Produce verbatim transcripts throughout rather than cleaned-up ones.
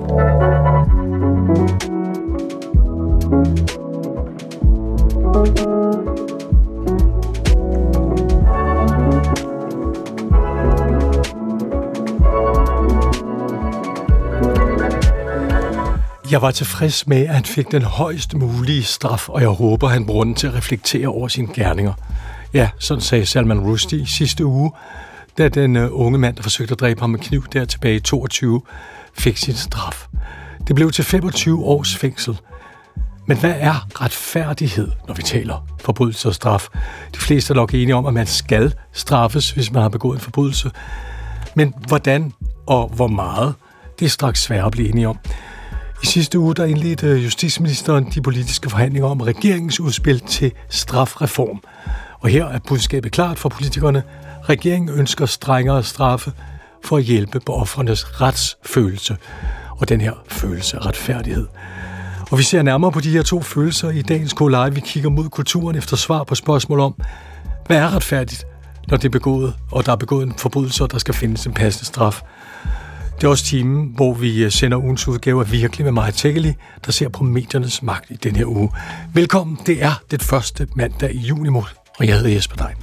Jeg var tilfreds med, at han fik den højst mulige straf, og jeg håber, han bruger den til at reflektere over sine gerninger. Ja, sådan sagde Salman Rushdie i sidste uge, da den uh, unge mand, der forsøgte at dræbe ham med kniv der tilbage i toogtyve, fik sin straf. Det blev til femogtyve års fængsel. Men hvad er retfærdighed, når vi taler forbrydelse og straf? De fleste er nok enige om, at man skal straffes, hvis man har begået en forbrydelse. Men hvordan og hvor meget, det er straks svært at blive enige om. I sidste uge der indledte justitsministeren de politiske forhandlinger om regeringens udspil til strafreform. Og her er budskabet klart for politikerne. Regeringen ønsker strengere straffe for at hjælpe på ofrenes retsfølelse. Og den her følelse af retfærdighed. Og vi ser nærmere på de her to følelser i dagens K-Live. Vi kigger mod kulturen efter svar på spørgsmål om, hvad er retfærdigt, når det er begået, og der er begået en forbrydelse, og der skal findes en passende straf. Det er også timen, hvor vi sender ugens udgave af Virkelig med mig, Tækkeli, der ser på mediernes magt i den her uge. Velkommen, det er det første mandag i juni måned, og jeg hedder Jesper Dein.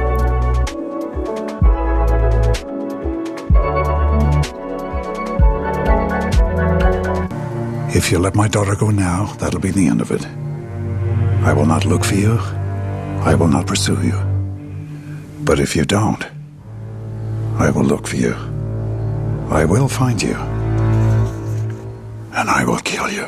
If you let my daughter go now, that'll be the end of it. I will not look for you. I will not pursue you. But if you don't, I will look for you. I will find you. And I will kill you.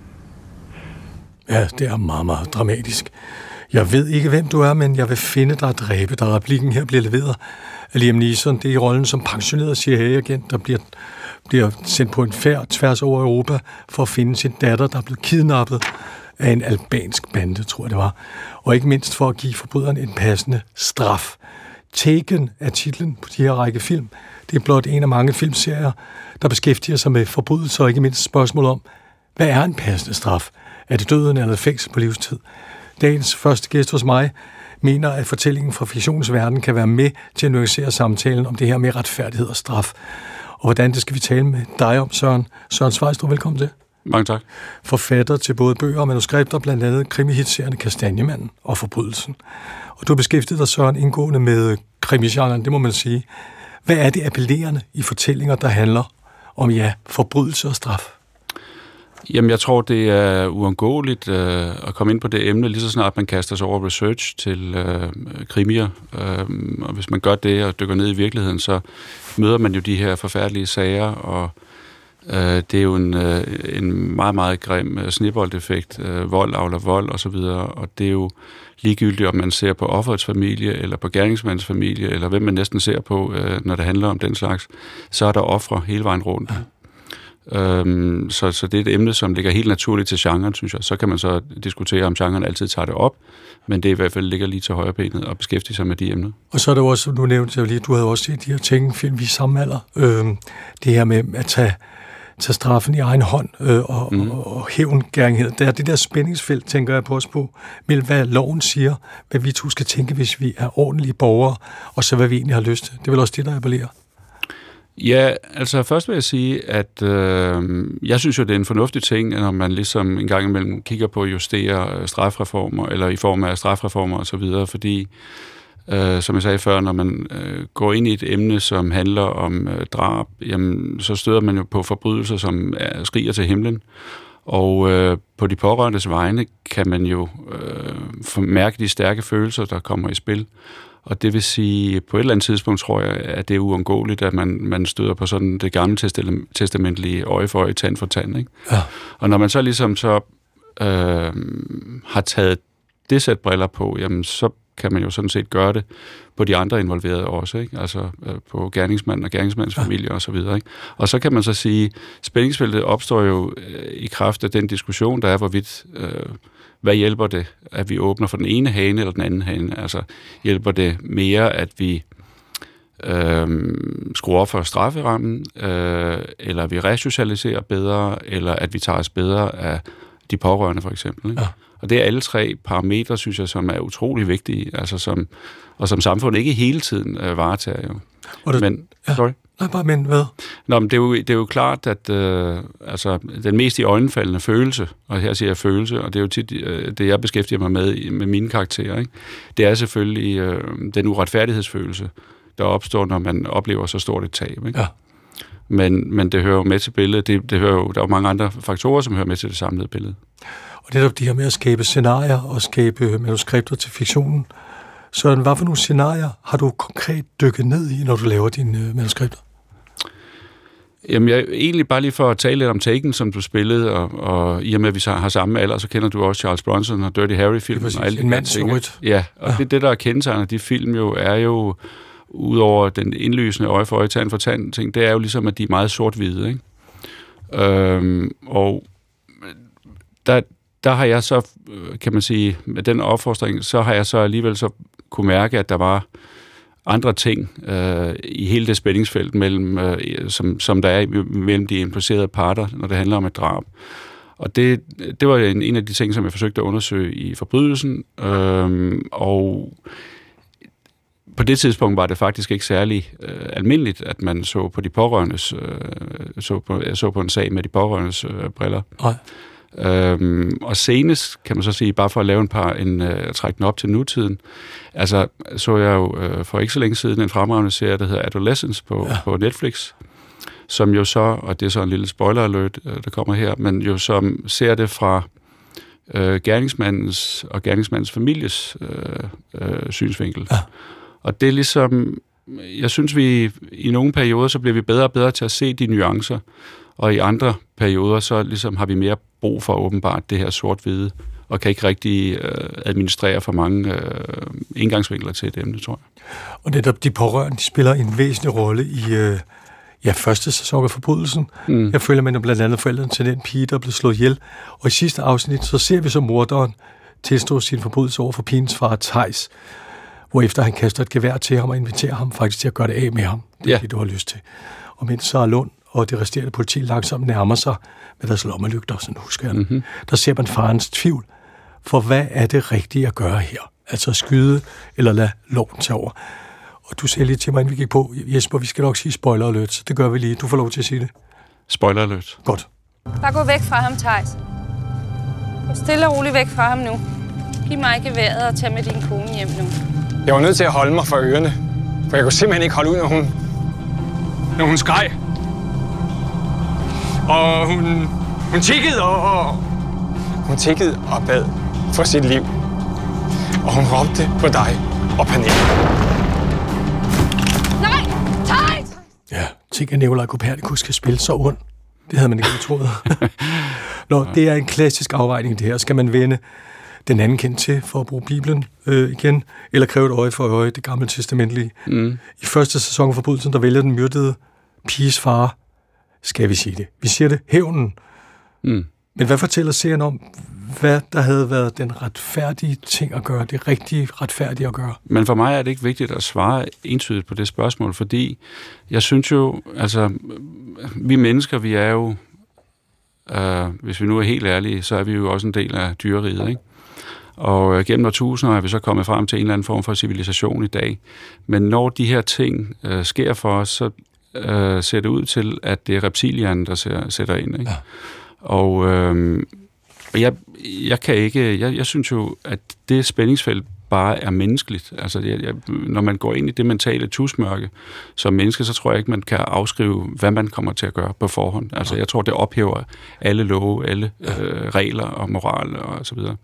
Ja, det er meget, meget dramatisk. Jeg ved ikke, hvem du er, men jeg vil finde dig og dræbe dig. Replikken her bliver leveret af Liam Neeson. Det er i rollen som pensioneret C I A-agent, der bliver, bliver sendt på en færd tværs over Europa for at finde sin datter, der er blevet kidnappet af en albansk bande, tror jeg det var. Og ikke mindst for at give forbryderen en passende straf. Taken er titlen på de her række film. Det er blot en af mange filmserier, der beskæftiger sig med forbrydelser og ikke mindst spørgsmål om, hvad er en passende straf? Er det døden eller fængsel på livstid? Dagens første gæst hos mig mener, at fortællingen fra fiktionens verden kan være med til at nuancere samtalen om det her med retfærdighed og straf. Og hvordan det skal vi tale med dig om, Søren. Søren Svejstrup, velkommen til. Mange tak. Forfatter til både bøger og manuskripter, blandt andet krimihitserierne Kastanjemanden og Forbrydelsen. Og du har beskæftiget dig, Søren, indgående med krimigenren, det må man sige. Hvad er det appellerende i fortællinger, der handler om, ja, forbrydelse og straf? Jamen, jeg tror, det er uundgåeligt øh, at komme ind på det emne, lige så snart man kaster sig over research til øh, krimier. Øh, og hvis man gør det og dykker ned i virkeligheden, så møder man jo de her forfærdelige sager, og øh, det er jo en, øh, en meget, meget grim øh, sneboldeffekt. Øh, vold avler vold og så videre, og det er jo ligegyldigt, om man ser på offerets familie, eller på gerningsmandens familie, eller hvem man næsten ser på, øh, når det handler om den slags, så er der ofre hele vejen rundt. Ja. Øhm, så, så det er et emne, som ligger helt naturligt til genren, synes jeg. Så kan man så diskutere, om genren altid tager det op, men det i hvert fald ligger lige til højre benet og beskæftige sig med de emner. Og så er det også, nu nævnte jeg lige, du havde også set de her ting, film, vi er samme alder. Øhm, det her med at tage, tage straffen i egen hånd øh, og, mm. og, og hævngæringhed. Der er det der spændingsfelt, tænker jeg på os på, mellem hvad loven siger, hvad vi to skal tænke, hvis vi er ordentlige borgere, og så hvad vi egentlig har lyst til. Det er vel også det, der appellerer. Ja, altså først vil jeg sige, at øh, jeg synes jo, det er en fornuftig ting, når man ligesom en gang imellem kigger på at justere strafreformer, eller i form af strafreformer osv., fordi, øh, som jeg sagde før, når man øh, går ind i et emne, som handler om øh, drab, jamen, så støder man jo på forbrydelser, som er, skriger til himlen, og øh, på de pårørendes vegne kan man jo øh, mærke de stærke følelser, der kommer i spil. Og det vil sige, på et eller andet tidspunkt tror jeg, at det er uundgåeligt, at man, man støder på sådan det gamle testamentlige øje for øje, tand for tand. Ikke? Ja. Og når man så ligesom så øh, har taget det sæt briller på, jamen så kan man jo sådan set gøre det på de andre involverede også, ikke? Altså øh, på gerningsmanden og gerningsmandens ja. familie og så videre. Ikke? Og så kan man så sige, spændingsfeltet opstår jo øh, i kraft af den diskussion, der er, hvorvidt øh, hvad hjælper det, at vi åbner for den ene hane eller den anden hane? Altså hjælper det mere, at vi øh, skruer op for strafferammen, øh, eller at vi resocialiserer bedre, eller at vi tager os bedre af de pårørende for eksempel. Ikke? Ja. Og det er alle tre parametre, synes jeg, som er utrolig vigtige, altså som, og som samfundet ikke hele tiden øh, varetager jo. Og der, Men, ja. sorry. Nej, bare men hvad? Nå, men det er jo, det er jo klart, at øh, altså, den mest i øjenfaldende følelse, og her siger jeg følelse, og det er jo tit øh, det, jeg beskæftiger mig med med mine karakterer, ikke? Det er selvfølgelig øh, den uretfærdighedsfølelse, der opstår, når man oplever så stort et tab. Ikke? Ja. Men, men det hører jo med til billedet. Det, det hører jo, der er jo mange andre faktorer, som hører med til det samlede billede. Og netop det her med at skabe scenarier og skabe manuskripter til fiktionen. Søren, hvad for nogle scenarier har du konkret dykket ned i, når du laver dine øh, manuskripter? Jamen, jeg egentlig bare lige for at tale lidt om Taken, som du spillede, og, og i og med, at vi har samme alder, så kender du også Charles Bronson og Dirty Harry-filmen. Og alle en mands ting. Ja, og ja. det, det, der er kendetegner de film jo, er jo, udover den indlysende øje for øje, tand for tand ting, det er jo ligesom, at de er meget sort-hvide, ikke? Øhm, og der, der har jeg så, kan man sige, med den opfostring, så har jeg så alligevel så kunne mærke, at der var andre ting øh, i hele det spændingsfelt, mellem, øh, som, som der er mellem de implicerede parter, når det handler om et drab. Og det, det var en, en af de ting, som jeg forsøgte at undersøge i Forbrydelsen, øh, og på det tidspunkt var det faktisk ikke særlig øh, almindeligt, at man så på de pårørendes, øh, så, på, så på en sag med de pårørendes øh, briller. Nej. Øhm, og senest, kan man så sige, bare for at lave en par, en, uh, trække den op til nutiden, altså så jeg jo uh, for ikke så længe siden en fremragende serie, der hedder Adolescence på, ja. på Netflix, som jo så, og det er så en lille spoiler alert, uh, der kommer her, men jo som ser det fra uh, gerningsmandens og gerningsmandens families uh, uh, synsvinkel. Ja. Og det er ligesom, jeg synes vi i nogle perioder, så bliver vi bedre og bedre til at se de nuancer, og i andre perioder, så ligesom har vi mere brug for åbenbart det her sort-hvide, og kan ikke rigtig øh, administrere for mange øh, indgangsvinkler til et emne, tror jeg. Og netop de pårørende, de spiller en væsentlig rolle i øh, ja, første sæson af Forbrydelsen. Mm. Jeg følger med blandt andet forældrene til den pige, der er blevet slået ihjel. Og i sidste afsnit, så ser vi så morderen tilstå sin forbrydelse over for pigens far, Theis, hvorefter han kaster et gevær til ham og inviterer ham faktisk til at gøre det af med ham. Det er ja. det, du har lyst til. Og mens Sara Lund og det resterende politi langsomt nærmer sig med deres lommelygter, sådan husker jeg den. Mm-hmm. Der ser man farens tvivl. For hvad er det rigtige at gøre her? Altså skyde eller lade loven tage over. Og du sagde lige til mig, inden vi gik på, Jesper, vi skal nok sige spoiler alert, så det gør vi lige. Du får lov til at sige det. Spoiler alert. Godt. Bare gå væk fra ham, Theis. Gå stille og roligt væk fra ham nu. Giv mig geværet og tag med din kone hjem nu. Jeg var nødt til at holde mig for ørerne, for jeg kunne simpelthen ikke holde ud, når hun, når hun skreg. Og hun, hun tikkede og, og... Hun tikkede og bad for sit liv. Og hun råbte på dig og panik. Nej! Theis! Ja, tænk at Nikolaj Kopernikus kan spille så ondt. Det havde man ikke troet. Nå, det er en klassisk afvejning, det her. Skal man vende den anden kendt til for at bruge Bibelen øh, igen, eller kræve et øje for øje, det gamle testamentlige? Mm. I første sæson af Forbrydelsen, der vælger den myrdede piges far, skal vi sige det. Vi siger det, hævnen. Mm. Men hvad fortæller serien om, hvad der havde været den retfærdige ting at gøre, det rigtige retfærdige at gøre? Men for mig er det ikke vigtigt at svare entydigt på det spørgsmål, fordi jeg synes jo, altså, vi mennesker, vi er jo, øh, hvis vi nu er helt ærlige, så er vi jo også en del af dyreriget, ikke? Og gennem årtusinder er vi så kommet frem til en eller anden form for civilisation i dag. Men når de her ting øh, sker for os, så øh, ser det ud til, at det er reptilierne, der ser, sætter ind. Ikke? Ja. Og øh, jeg, jeg kan ikke... Jeg, jeg synes jo, at det spændingsfelt bare er menneskeligt. Altså, jeg, jeg, når man går ind i det mentale tusmørke som menneske, så tror jeg ikke, man kan afskrive, hvad man kommer til at gøre på forhånd. Altså, jeg tror, det ophæver alle love, alle øh, regler og moral og så videre.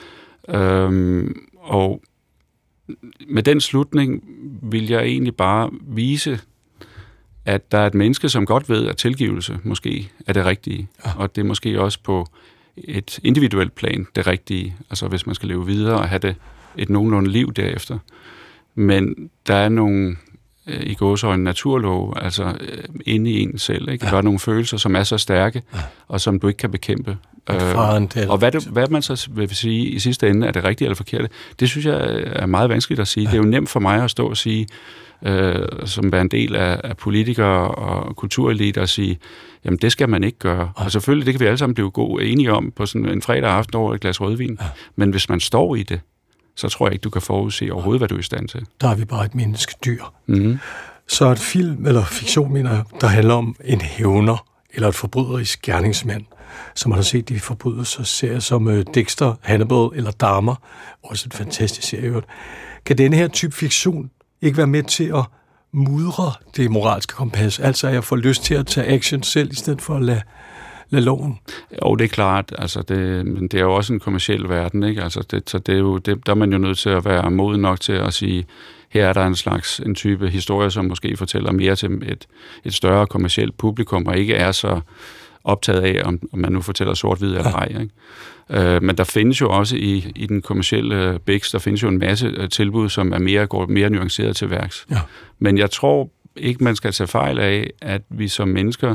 Øhm, og med den slutning vil jeg egentlig bare vise, at der er et menneske, som godt ved, at tilgivelse måske er det rigtige, ja. Og det er måske også på et individuelt plan det rigtige, altså hvis man skal leve videre og have det et nogenlunde liv derefter. Men der er nogle øh, i gåseøjne naturlove, altså øh, inde i en selv, ikke? Der er nogle følelser, som er så stærke, ja. Og som du ikke kan bekæmpe. Øh, og hvad, det, hvad man så vil sige i sidste ende, er det rigtige eller forkerte, det synes jeg er meget vanskeligt at sige. Ja. Det er jo nemt for mig at stå og sige, øh, som er en del af, af politikere og kultureliter, at sige, jamen det skal man ikke gøre. Ja. Og selvfølgelig, det kan vi alle sammen blive gode enige om på sådan en fredag aften over et glas rødvin. Ja. Men hvis man står i det, så tror jeg ikke, du kan forudse overhovedet, hvad du er i stand til. Der er vi bare et menneskedyr. Mm-hmm. Så et film, eller fiktion, mener jeg, der handler om en hævner, eller et forbryderisk gerningsmand, som man har set i forbrydelser serier som uh, Dexter, Hannibal eller Dahmer, også en fantastisk serie. Kan denne her type fiktion ikke være med til at mudre det moralske kompas? Altså, at jeg får lyst til at tage action selv, i stedet for at lade, lade loven? Jo, det er klart. Altså, det, men det er jo også en kommerciel verden, ikke? Altså, det, så det er jo, det, der er man jo nødt til at være moden nok til at sige, her er der en slags en type historie, som måske fortæller mere til et, et større kommercielt publikum, og ikke er så optaget af, om, om man nu fortæller sort-hvid eller ej. Ikke? Øh, men der findes jo også i, i den kommercielle biks, der findes jo en masse tilbud, som er mere, går mere nuanceret til værks. Ja. Men jeg tror ikke, man skal tage fejl af, at vi som mennesker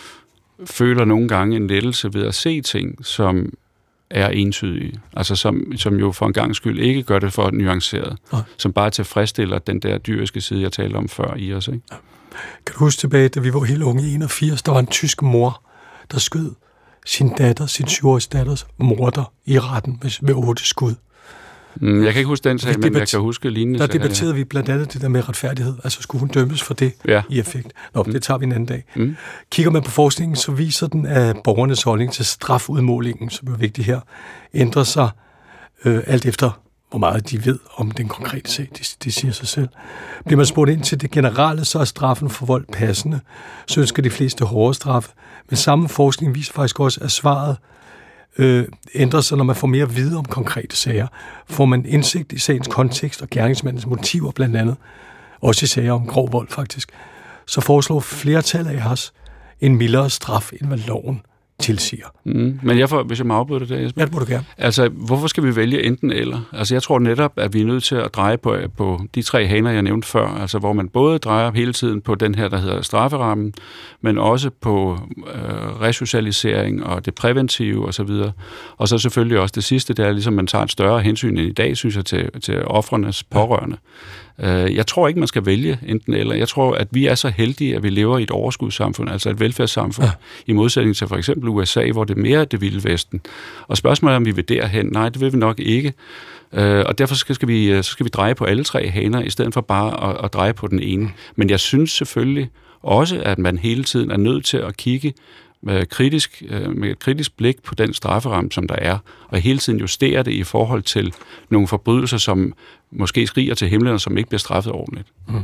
føler nogle gange en lettelse ved at se ting, som er entydige. Altså som, som jo for en gang skyld ikke gør det for nuanceret. Ja. Som bare tilfredsstiller den der dyriske side, jeg talte om før i os. Ikke? Ja. Kan du huske tilbage, da vi var helt unge i enogfirs, der var en tysk mor, der skød sin datter, sin syvårige datters morder i retten med, med otte skud. Mm, jeg kan ikke huske den sag, men jeg kan huske lignende sager. Der debatterede ja. vi blandt andet det der med retfærdighed. Altså skulle hun dømmes for det ja. i effekt? Nå, mm. det tager vi en anden dag. Mm. Kigger man på forskningen, så viser den, at borgernes holdning til strafudmålingen, som er vigtig her, ændrer sig øh, alt efter, hvor meget de ved om den konkrete sag. Det, det siger sig selv. Bliver man spurgt ind til det generelle, så er straffen for vold passende. Så ønsker de fleste hårde straffe. Men samme forskning viser faktisk også, at svaret øh, ændrer sig, når man får mere at vide om konkrete sager. Får man indsigt i sagens kontekst og gerningsmandens motiver blandt andet, også i sager om grov vold faktisk, så foreslår flertallet af os en mildere straf, end hvad loven tilsiger. Mm, men jeg får, hvis jeg må afbryde det der, Jesper. Ja, det må du gerne. Altså, hvorfor skal vi vælge enten eller? Altså, jeg tror netop, at vi er nødt til at dreje på, på de tre haner, jeg nævnte før, altså hvor man både drejer hele tiden på den her, der hedder strafferammen, men også på øh, resocialisering og det præventive osv. Og, og så selvfølgelig også det sidste, det er ligesom, man tager et større hensyn end i dag, synes jeg, til, til ofrenes pårørende. Jeg tror ikke, man skal vælge enten eller. Jeg tror, at vi er så heldige, at vi lever i et overskudssamfund, altså et velfærdssamfund, ja. i modsætning til for eksempel U S A, hvor det er mere det vilde vesten. Og spørgsmålet er, om vi vil derhen. Nej, det vil vi nok ikke. Og derfor skal vi, så skal vi dreje på alle tre haner, i stedet for bare at, at dreje på den ene. Men jeg synes selvfølgelig også, at man hele tiden er nødt til at kigge med, kritisk, med et kritisk blik på den strafferamme, som der er, og hele tiden justere det i forhold til nogle forbrydelser, som måske skriger til himlen, og som ikke bliver straffet ordentligt. Mm.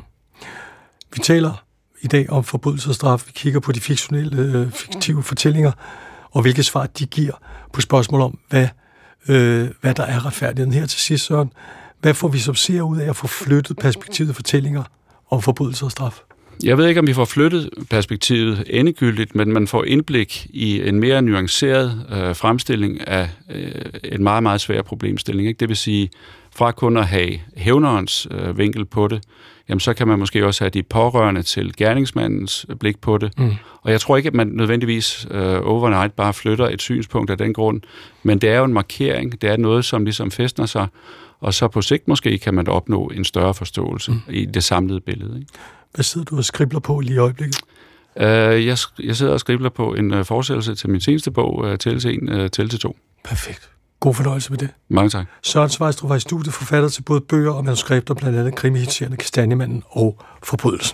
Vi taler i dag om forbrydelse og straf. Vi kigger på de fiktionelle, fiktive fortællinger, og hvilke svar de giver på spørgsmål om, hvad, øh, hvad der er retfærdigheden. Her til sidst, Søren, hvad får vi som ser ud af at få flyttet perspektivet fortællinger om forbrydelse og straf? Jeg ved ikke, om vi får flyttet perspektivet endegyldigt, men man får indblik i en mere nuanceret øh, fremstilling af øh, en meget, meget svær problemstilling. Ikke? Det vil sige, fra kun at have hævnerens øh, vinkel på det, jamen så kan man måske også have de pårørende til gerningsmandens blik på det. Mm. Og jeg tror ikke, at man nødvendigvis øh, overnight bare flytter et synspunkt af den grund, men det er jo en markering, det er noget, som ligesom fæstner sig, og så på sigt måske kan man opnå en større forståelse mm. i det samlede billede. Ikke? Hvad sidder du og skribler på lige i øjeblikket? Uh, jeg, jeg sidder og skribler på en uh, fortsættelse til min seneste bog, uh, Tælle en, uh, Tælle to. Perfekt. God fornøjelse med det. Mange tak. Søren Sveistrup var i studiet, forfatter til både bøger og manuskripter, blandt andet krimihitserien Kastanjemanden og Forbrydelsen.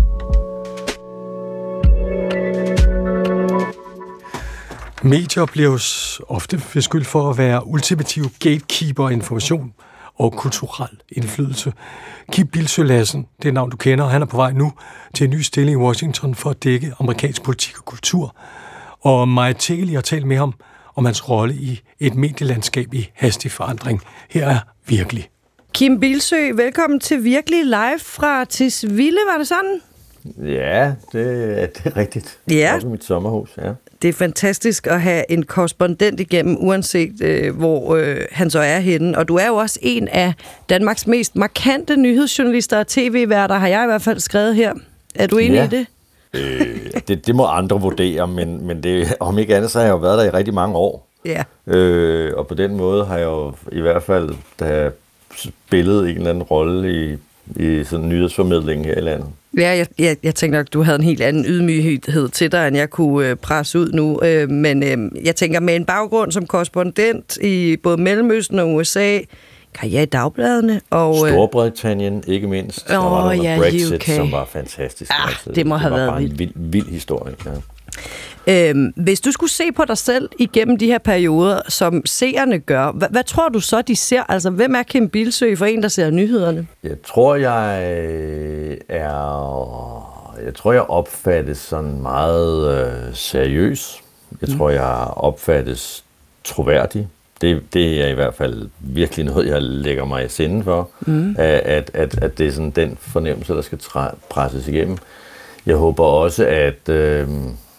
Medier bliver ofte beskyldt for at være ultimative gatekeeper af information og kulturel indflydelse. Kim Bildsøe Lassen, det er navn du kender, han er på vej nu til en ny stilling i Washington for at dække amerikansk politik og kultur. Og Maja Tegeli har talt med ham om hans rolle i et medielandskab i hastig forandring. Her er Virkelig. Kim Bildsøe, velkommen til Virkelig live fra Tisvilde, var det sådan? Ja, det er, det er rigtigt. Ja. Også mit sommerhus, ja. Det er fantastisk at have en korrespondent igennem, uanset øh, hvor øh, han så er henne. Og du er jo også en af Danmarks mest markante nyhedsjournalister og tv-værter, har jeg i hvert fald skrevet her. Er du enig ja. i det? Øh, det? Det må andre vurdere, men, men det, om ikke andet, så har jeg jo været der i rigtig mange år. Ja. Øh, og på den måde har jeg jo i hvert fald da spillet en eller anden rolle i, i sådan nyhedsformidlingen her i landet. Ja, jeg, jeg, jeg tænker nok, du havde en helt anden ydmyghed til dig, end jeg kunne øh, presse ud nu. Øh, men øh, jeg tænker, med en baggrund som korrespondent i både Mellemøsten og U S A, karriere i dagbladene. Og, Storbritannien, ikke mindst. Åh, der var der ja, Brexit, U K. som var fantastisk. Ah, altså, det må det have var været bare vildt. en vild, vild historie. Ja. Øhm, hvis du skulle se på dig selv igennem de her perioder, som seerne gør, hvad, hvad tror du så, de ser? Altså, hvem er Kim Bildsøe for en, der ser nyhederne? Jeg tror, jeg er... Jeg tror, jeg opfattes sådan meget øh, seriøs. Jeg tror, jeg opfattes troværdig. Det, det er i hvert fald virkelig noget, jeg lægger mig i sinde for. Mm. At, at, at det er sådan den fornemmelse, der skal træ- presses igennem. Jeg håber også, at øh,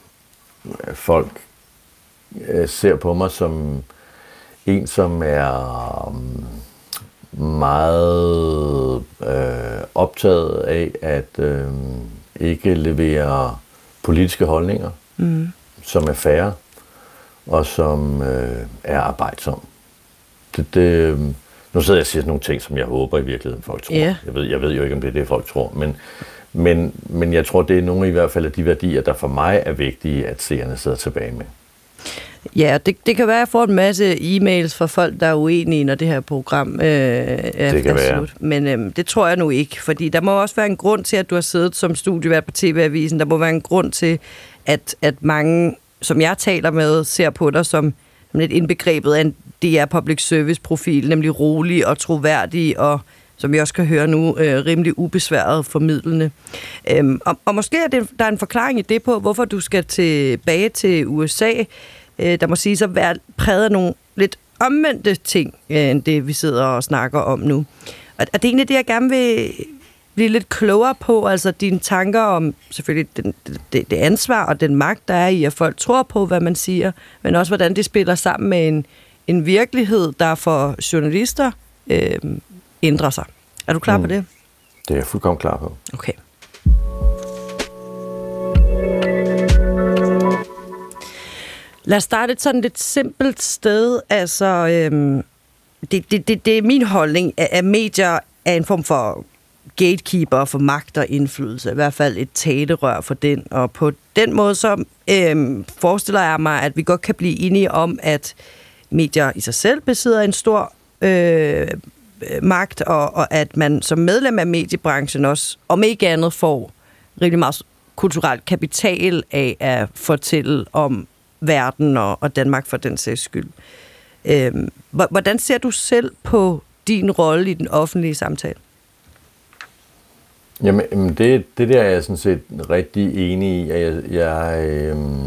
folk øh, ser på mig som en, som er øh, meget øh, optaget af at øh, ikke levere politiske holdninger, mm. som er fair og som øh, er arbejdsom. Det, det, nu sidder jeg og siger nogle ting, som jeg håber i virkeligheden folk tror. Yeah. Jeg ved, jeg ved jo ikke, om det er det, folk tror, men Men, men jeg tror, det er nogle i hvert fald af de værdier, der for mig er vigtige, at seerne sidder tilbage med. Ja, det, det kan være, at jeg får en masse e-mails fra folk, der er uenige, når det her program øh, er, det kan er slut. Men øh, det tror jeg nu ikke, fordi der må også være en grund til, at du har siddet som studievært på T V-avisen. Der må være en grund til, at, at mange, som jeg taler med, ser på dig som, som lidt indbegrebet af en D R Public Service-profil, nemlig rolig og troværdig og, som vi også kan høre nu, øh, rimelig ubesværet formidlende. Øhm, og, og måske er det, der er en forklaring i det på, hvorfor du skal tilbage til U S A. Øh, der må sige så være præget af nogle lidt omvendte ting, øh, end det vi sidder og snakker om nu. Og, og det er egentlig det, jeg gerne vil blive lidt klogere på, altså dine tanker om selvfølgelig den, det, det ansvar og den magt, der er i, at folk tror på, hvad man siger, men også hvordan det spiller sammen med en, en virkelighed, der for journalister øh, ændrer sig. Er du klar mm. på det? Det er jeg fuldkommen klar på. Okay. Lad os starte et sådan lidt simpelt sted. Altså, øhm, det, det, det, det er min holdning, at, at medier er en form for gatekeeper for magt og indflydelse. I hvert fald et talerør for den. Og på den måde så øhm, forestiller jeg mig, at vi godt kan blive enige om, at medier i sig selv besidder en stor øh, magt, og, og at man som medlem af mediebranchen også, om ikke andet, får rigtig meget kulturelt kapital af at fortælle om verden og, og Danmark for den sags skyld. Øhm, hvordan ser du selv på din rolle i den offentlige samtale? Jamen, det, det der er jeg sådan set rigtig enig i. Jeg, jeg, øhm,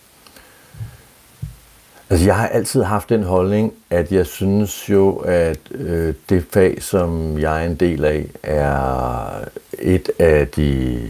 altså jeg har altid haft den holdning, at jeg synes jo, at øh, det fag, som jeg er en del af, er et af de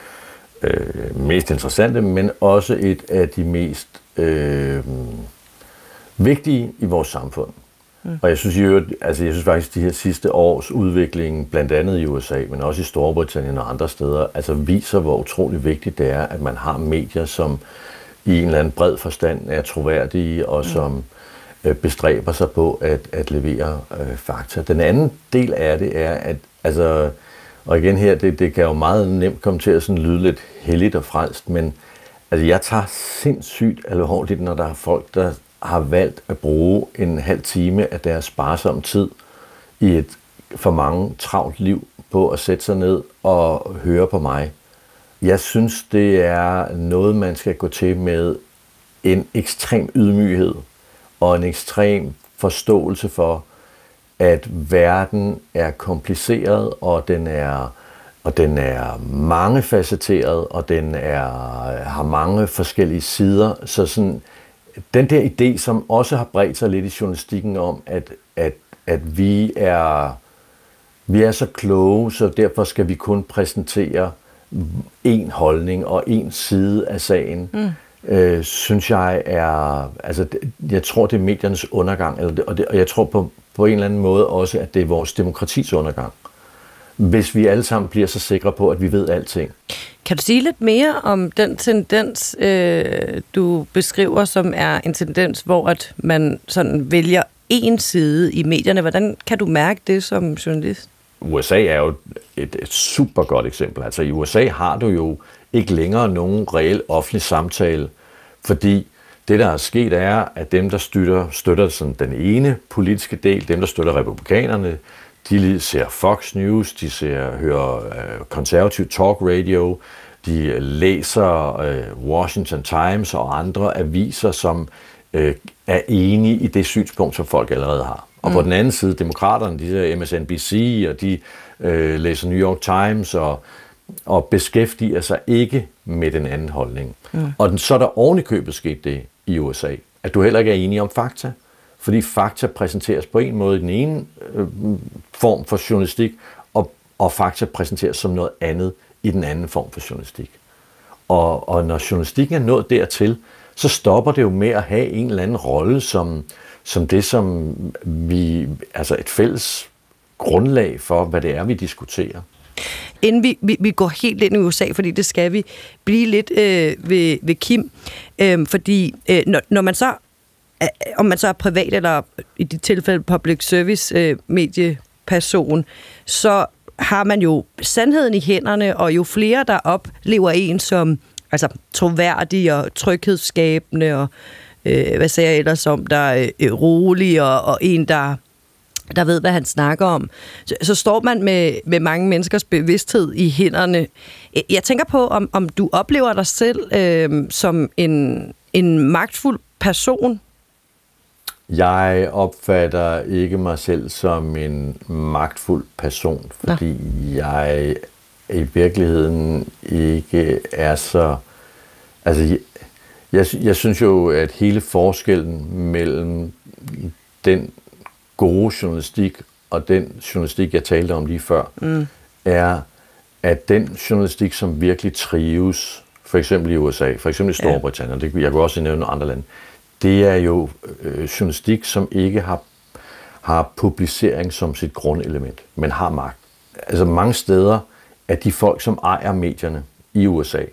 øh, mest interessante, men også et af de mest øh, vigtige i vores samfund. Mm. Og jeg synes, jo, altså jeg synes faktisk, at de her sidste års udvikling, blandt andet i U S A, men også i Storbritannien og andre steder, altså viser, hvor utrolig vigtigt det er, at man har medier, som i en eller anden bred forstand er troværdige, og som mm. øh, bestræber sig på at, at levere øh, fakta. Den anden del af det er, at altså, og igen her, det, det kan jo meget nemt komme til at sådan lyde lidt helligt og frelst, men altså, jeg tager sindssygt alvorligt, når der er folk, der har valgt at bruge en halv time af deres sparsomme tid i et for mange travlt liv på at sætte sig ned og høre på mig. Jeg synes, det er noget, man skal gå til med en ekstrem ydmyghed og en ekstrem forståelse for, at verden er kompliceret, og den er, og den er mangefacetteret, og den er, har mange forskellige sider. Så sådan, den der idé, som også har bredt sig lidt i journalistikken om, at, at, at vi, er, vi er så kloge, så derfor skal vi kun præsentere en holdning og en side af sagen, mm. øh, synes jeg er, altså jeg tror, det er mediernes undergang, eller det, og, det, og jeg tror på, på en eller anden måde også, at det er vores demokratis undergang. Hvis vi alle sammen bliver så sikre på, at vi ved alting. Kan du sige lidt mere om den tendens, øh, du beskriver, som er en tendens, hvor at man sådan vælger en side i medierne? Hvordan kan du mærke det som journalist? U S A er jo et, et super godt eksempel. Altså i U S A har du jo ikke længere nogen reel offentlig samtale, fordi Det, der er sket, er, at dem, der støtter, støtter sådan den ene politiske del, dem, der støtter republikanerne, de ser Fox News, de ser, hører øh, konservativ talk radio, de læser øh, Washington Times og andre aviser, som øh, er enige i det synspunkt, som folk allerede har. Og mm. på den anden side, demokraterne, de ser M S N B C, og de øh, læser New York Times og, og beskæftiger sig ikke med den anden holdning. Mm. Og den, så er der oven i købet sket det i U S A, at du heller ikke er enig om fakta. Fordi fakta præsenteres på en måde i den ene øh, form for journalistik, og, og fakta præsenteres som noget andet i den anden form for journalistik. Og, og når journalistikken er nået dertil, så stopper det jo med at have en eller anden rolle som, som det, som vi, altså et fælles grundlag for, hvad det er, vi diskuterer. Inden vi, vi, vi går helt ind i U S A, fordi det skal vi blive lidt øh, ved, ved Kim, øh, fordi øh, når, når man så om man så er privat eller i de tilfælde public service øh, medieperson, så har man jo sandheden i hænderne, og jo flere, der oplever en som altså, troværdig og tryghedsskabende, og øh, hvad sagde jeg ellers om, der er øh, rolig, og, og en, der, der ved, hvad han snakker om, så, så står man med, med mange menneskers bevidsthed i hænderne. Jeg tænker på, om, om du oplever dig selv øh, som en, en magtfuld person. Jeg opfatter ikke mig selv som en magtfuld person, fordi Nå. jeg i virkeligheden ikke er så... Altså, jeg, jeg, jeg synes jo, at hele forskellen mellem den gode journalistik og den journalistik, jeg talte om lige før, mm. er, at den journalistik, som virkelig trives, for eksempel i U S A, for eksempel i Storbritannien, ja. det, jeg kan også nævne andre lande, det er jo øh, journalistik, som ikke har, har publicering som sit grundelement, men har magt. Altså mange steder er de folk, som ejer medierne i U S A,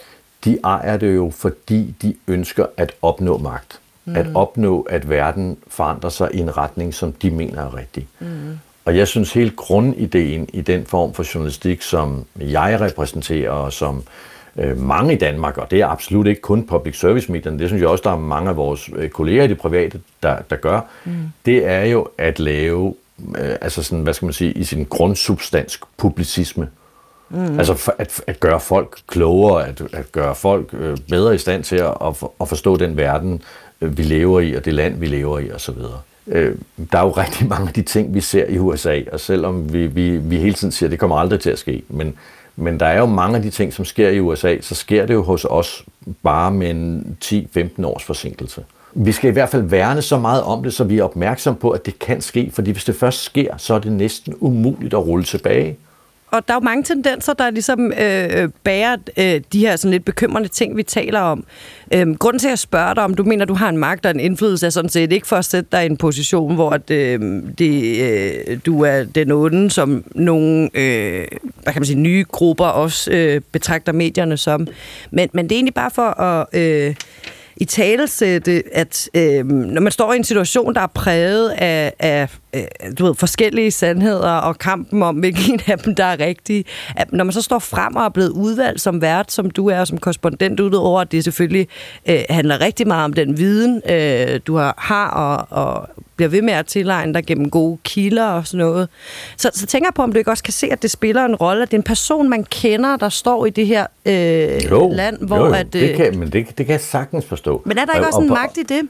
de ejer det jo, fordi de ønsker at opnå magt. Mm. At opnå, at verden forandrer sig i en retning, som de mener er rigtig. Mm. Og jeg synes, hele grundideen i den form for journalistik, som jeg repræsenterer, og som mange i Danmark, og det er absolut ikke kun public service medierne, det synes jeg også, der er mange af vores kolleger i det private, der, der gør, mm. det er jo at lave, øh, altså sådan, hvad skal man sige, i sin grundsubstans publicisme. Mm. Altså for, at, at gøre folk klogere, at, at gøre folk øh, bedre i stand til at, at, at forstå den verden, øh, vi lever i, og det land, vi lever i, osv. Øh, der er jo rigtig mange af de ting, vi ser i U S A, og selvom vi, vi, vi hele tiden siger, at det kommer aldrig til at ske, men Men der er jo mange af de ting, som sker i U S A, så sker det jo hos os bare med en ti til femten års forsinkelse. Vi skal i hvert fald værne så meget om det, så vi er opmærksom på, at det kan ske, fordi hvis det først sker, så er det næsten umuligt at rulle tilbage. Og der er jo mange tendenser, der ligesom øh, bærer øh, de her sådan lidt bekymrende ting, vi taler om. Øhm, grunden til at spørge dig, om du mener, du har en magt og en indflydelse, er sådan set ikke for at sætte dig i en position, hvor at, øh, det, øh, du er den onde, som nogle øh, hvad kan man sige, nye grupper også øh, betragter medierne som. Men, men det er egentlig bare for at... Øh, i talesætte, at øh, når man står i en situation, der er præget af, af øh, du ved, forskellige sandheder og kampen om, hvilken af dem, der er rigtige, at når man så står frem og er blevet udvalgt som vært, som du er, og som korrespondent, udover at det selvfølgelig øh, handler rigtig meget om den viden, øh, du har, har og, og bliver ved med at tilegne dig gennem gode kilder og sådan noget. Så, så tænker jeg på, om du ikke også kan se, at det spiller en rolle, at det er en person, man kender, der står i det her øh, jo, land, hvor jo, jo. at... Øh, det kan, men det, det kan jeg sagtens forstå. Men er der ikke og, også en og, magt i det?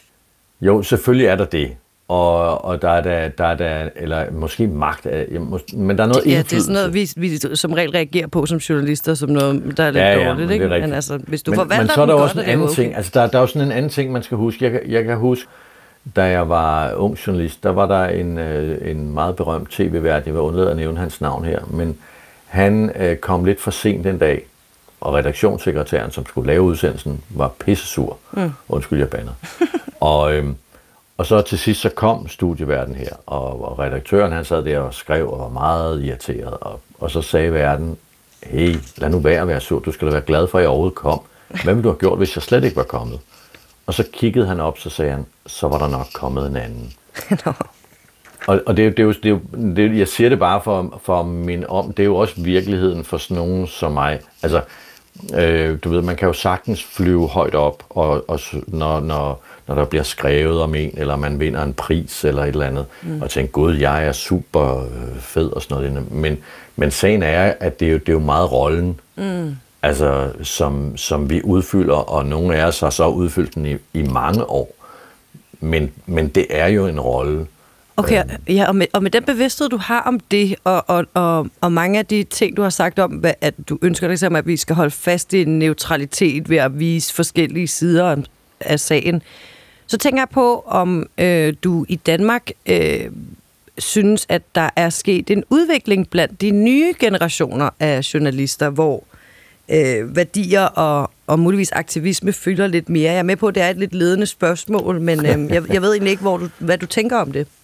Jo, selvfølgelig er der det. Og, og der er der, der er der, eller måske magt, men der er noget ja, indflydelse. Det er sådan noget, vi, vi som regel reagerer på som journalister, som noget, der er lidt ja, ja, dårligt, ikke? Men altså, hvis du men, forvalter men så er der den også godt, en anden okay. ting. Altså, der, der er også sådan en anden ting, man skal huske. Jeg, jeg kan huske, da jeg var ung journalist, der var der en, en meget berømt tv-vært, jeg vil undlade at nævne hans navn her, men han øh, kom lidt for sent den dag, og redaktionssekretæren, som skulle lave udsendelsen, var pissesur. Mm. Undskyld, jeg bander. og, øhm, og så til sidst så kom studieværten her, og, og redaktøren han sad der og skrev og var meget irriteret, og, og så sagde verden, hey, lad nu være at være sur, du skal da være glad for, at jeg overhovedet kom. Hvad ville du have gjort, hvis jeg slet ikke var kommet? Og så kiggede han op, så sagde han, så var der nok kommet en anden. no. Og, og det, det er jo, det er jo det, jeg siger det bare for, for at minde om, det er jo også virkeligheden for sådan nogen som mig. Altså, Øh, du ved, man kan jo sagtens flyve højt op, og, og når, når, når der bliver skrevet om en, eller man vinder en pris eller et eller andet, mm. og tænke, gud, jeg er super fed og sådan noget. Men, men sagen er, at det er jo, det er jo meget rollen, mm. altså, som, som vi udfylder, og nogle af os har så udfyldt den i, i mange år. Men, men det er jo en rolle. Okay, ja, og med, og med den bevidsthed, du har om det, og, og, og, og mange af de ting, du har sagt om, hvad, at du ønsker dig som, at vi skal holde fast i en neutralitet ved at vise forskellige sider af sagen, så tænker jeg på, om øh, du i Danmark øh, synes, at der er sket en udvikling blandt de nye generationer af journalister, hvor øh, værdier og, og muligvis aktivisme fylder lidt mere. Jeg er med på, at det er et lidt ledende spørgsmål, men øh, jeg, jeg ved egentlig ikke, hvor du, hvad du tænker om det.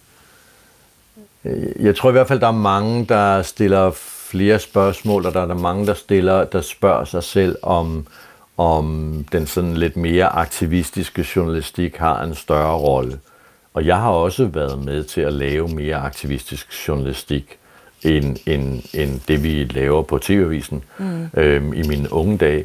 Jeg tror i hvert fald, der er mange, der stiller flere spørgsmål, og der er der mange, der stiller, der spørger sig selv, om, om den sådan lidt mere aktivistiske journalistik har en større rolle. Og jeg har også været med til at lave mere aktivistisk journalistik, end, end, end det, vi laver på T V-avisen mm. øhm, i mine unge dage.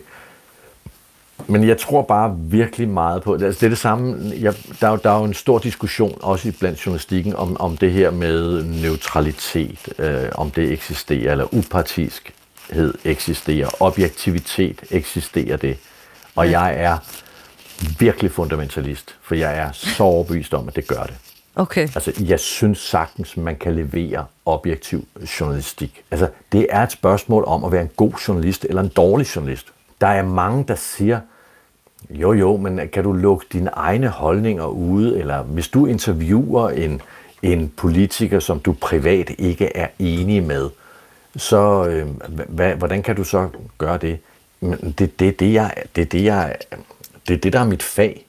Men jeg tror bare virkelig meget på, altså det er det samme, jeg, der, er, der er jo en stor diskussion også blandt journalistikken om, om det her med neutralitet, øh, om det eksisterer, eller upartiskhed eksisterer, objektivitet eksisterer det. Og jeg er virkelig fundamentalist, for jeg er så overbevist om, at det gør det. Okay. Altså, jeg synes sagtens, man kan levere objektiv journalistik. Altså, det er et spørgsmål om at være en god journalist eller en dårlig journalist. Der er mange, der siger, jo jo, men kan du lukke dine egne holdninger ude, eller hvis du interviewer en, en politiker, som du privat ikke er enig med, så øh, hvad, hvordan kan du så gøre det? Men det, det, det, jeg, det, det, jeg, det er det, der er mit fag.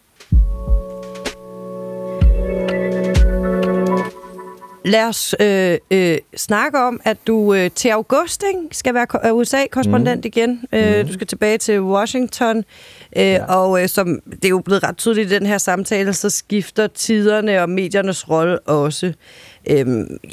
Lad os øh, øh, snakke om, at du øh, til august ikke, skal være U S A-korrespondent mm. igen. Øh, mm. Du skal tilbage til Washington, øh, ja. og øh, som det er jo blevet ret tydeligt i den her samtale, så skifter tiderne og mediernes rolle også. Øh,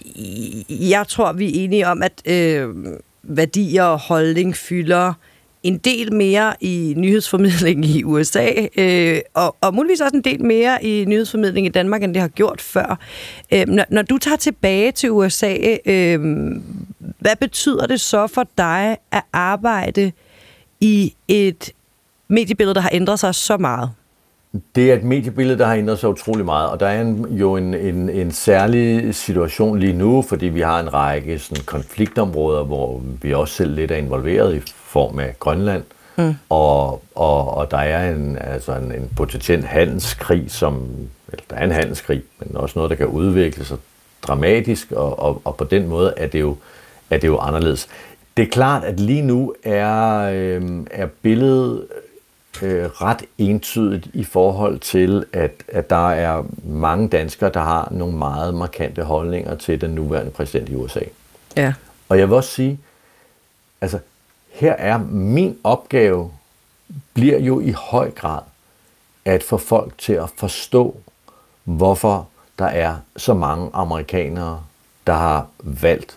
jeg tror, vi er enige om, at øh, værdier og holdning fylder en del mere i nyhedsformidling i U S A, øh, og, og muligvis også en del mere i nyhedsformidling i Danmark, end det har gjort før. Øh, når, når du tager tilbage til U S A, øh, hvad betyder det så for dig at arbejde i et mediebillede, der har ændret sig så meget? Det er et mediebillede, der har ændret sig utrolig meget, og der er en, jo en, en, en særlig situation lige nu, fordi vi har en række sådan, konfliktområder, hvor vi også selv lidt er involveret i form af Grønland, mm. og, og, og der er en, altså en, en potentiel handelskrig, som, eller der er en handelskrig, men også noget, der kan udvikle sig dramatisk, og, og, og på den måde er det jo, er det jo anderledes. Det er klart, at lige nu er, øh, er billedet øh, ret entydigt i forhold til, at, at der er mange danskere, der har nogle meget markante holdninger til den nuværende præsident i U S A. Ja. Og jeg vil også sige, altså, her er min opgave, bliver jo i høj grad at få folk til at forstå, hvorfor der er så mange amerikanere, der har valgt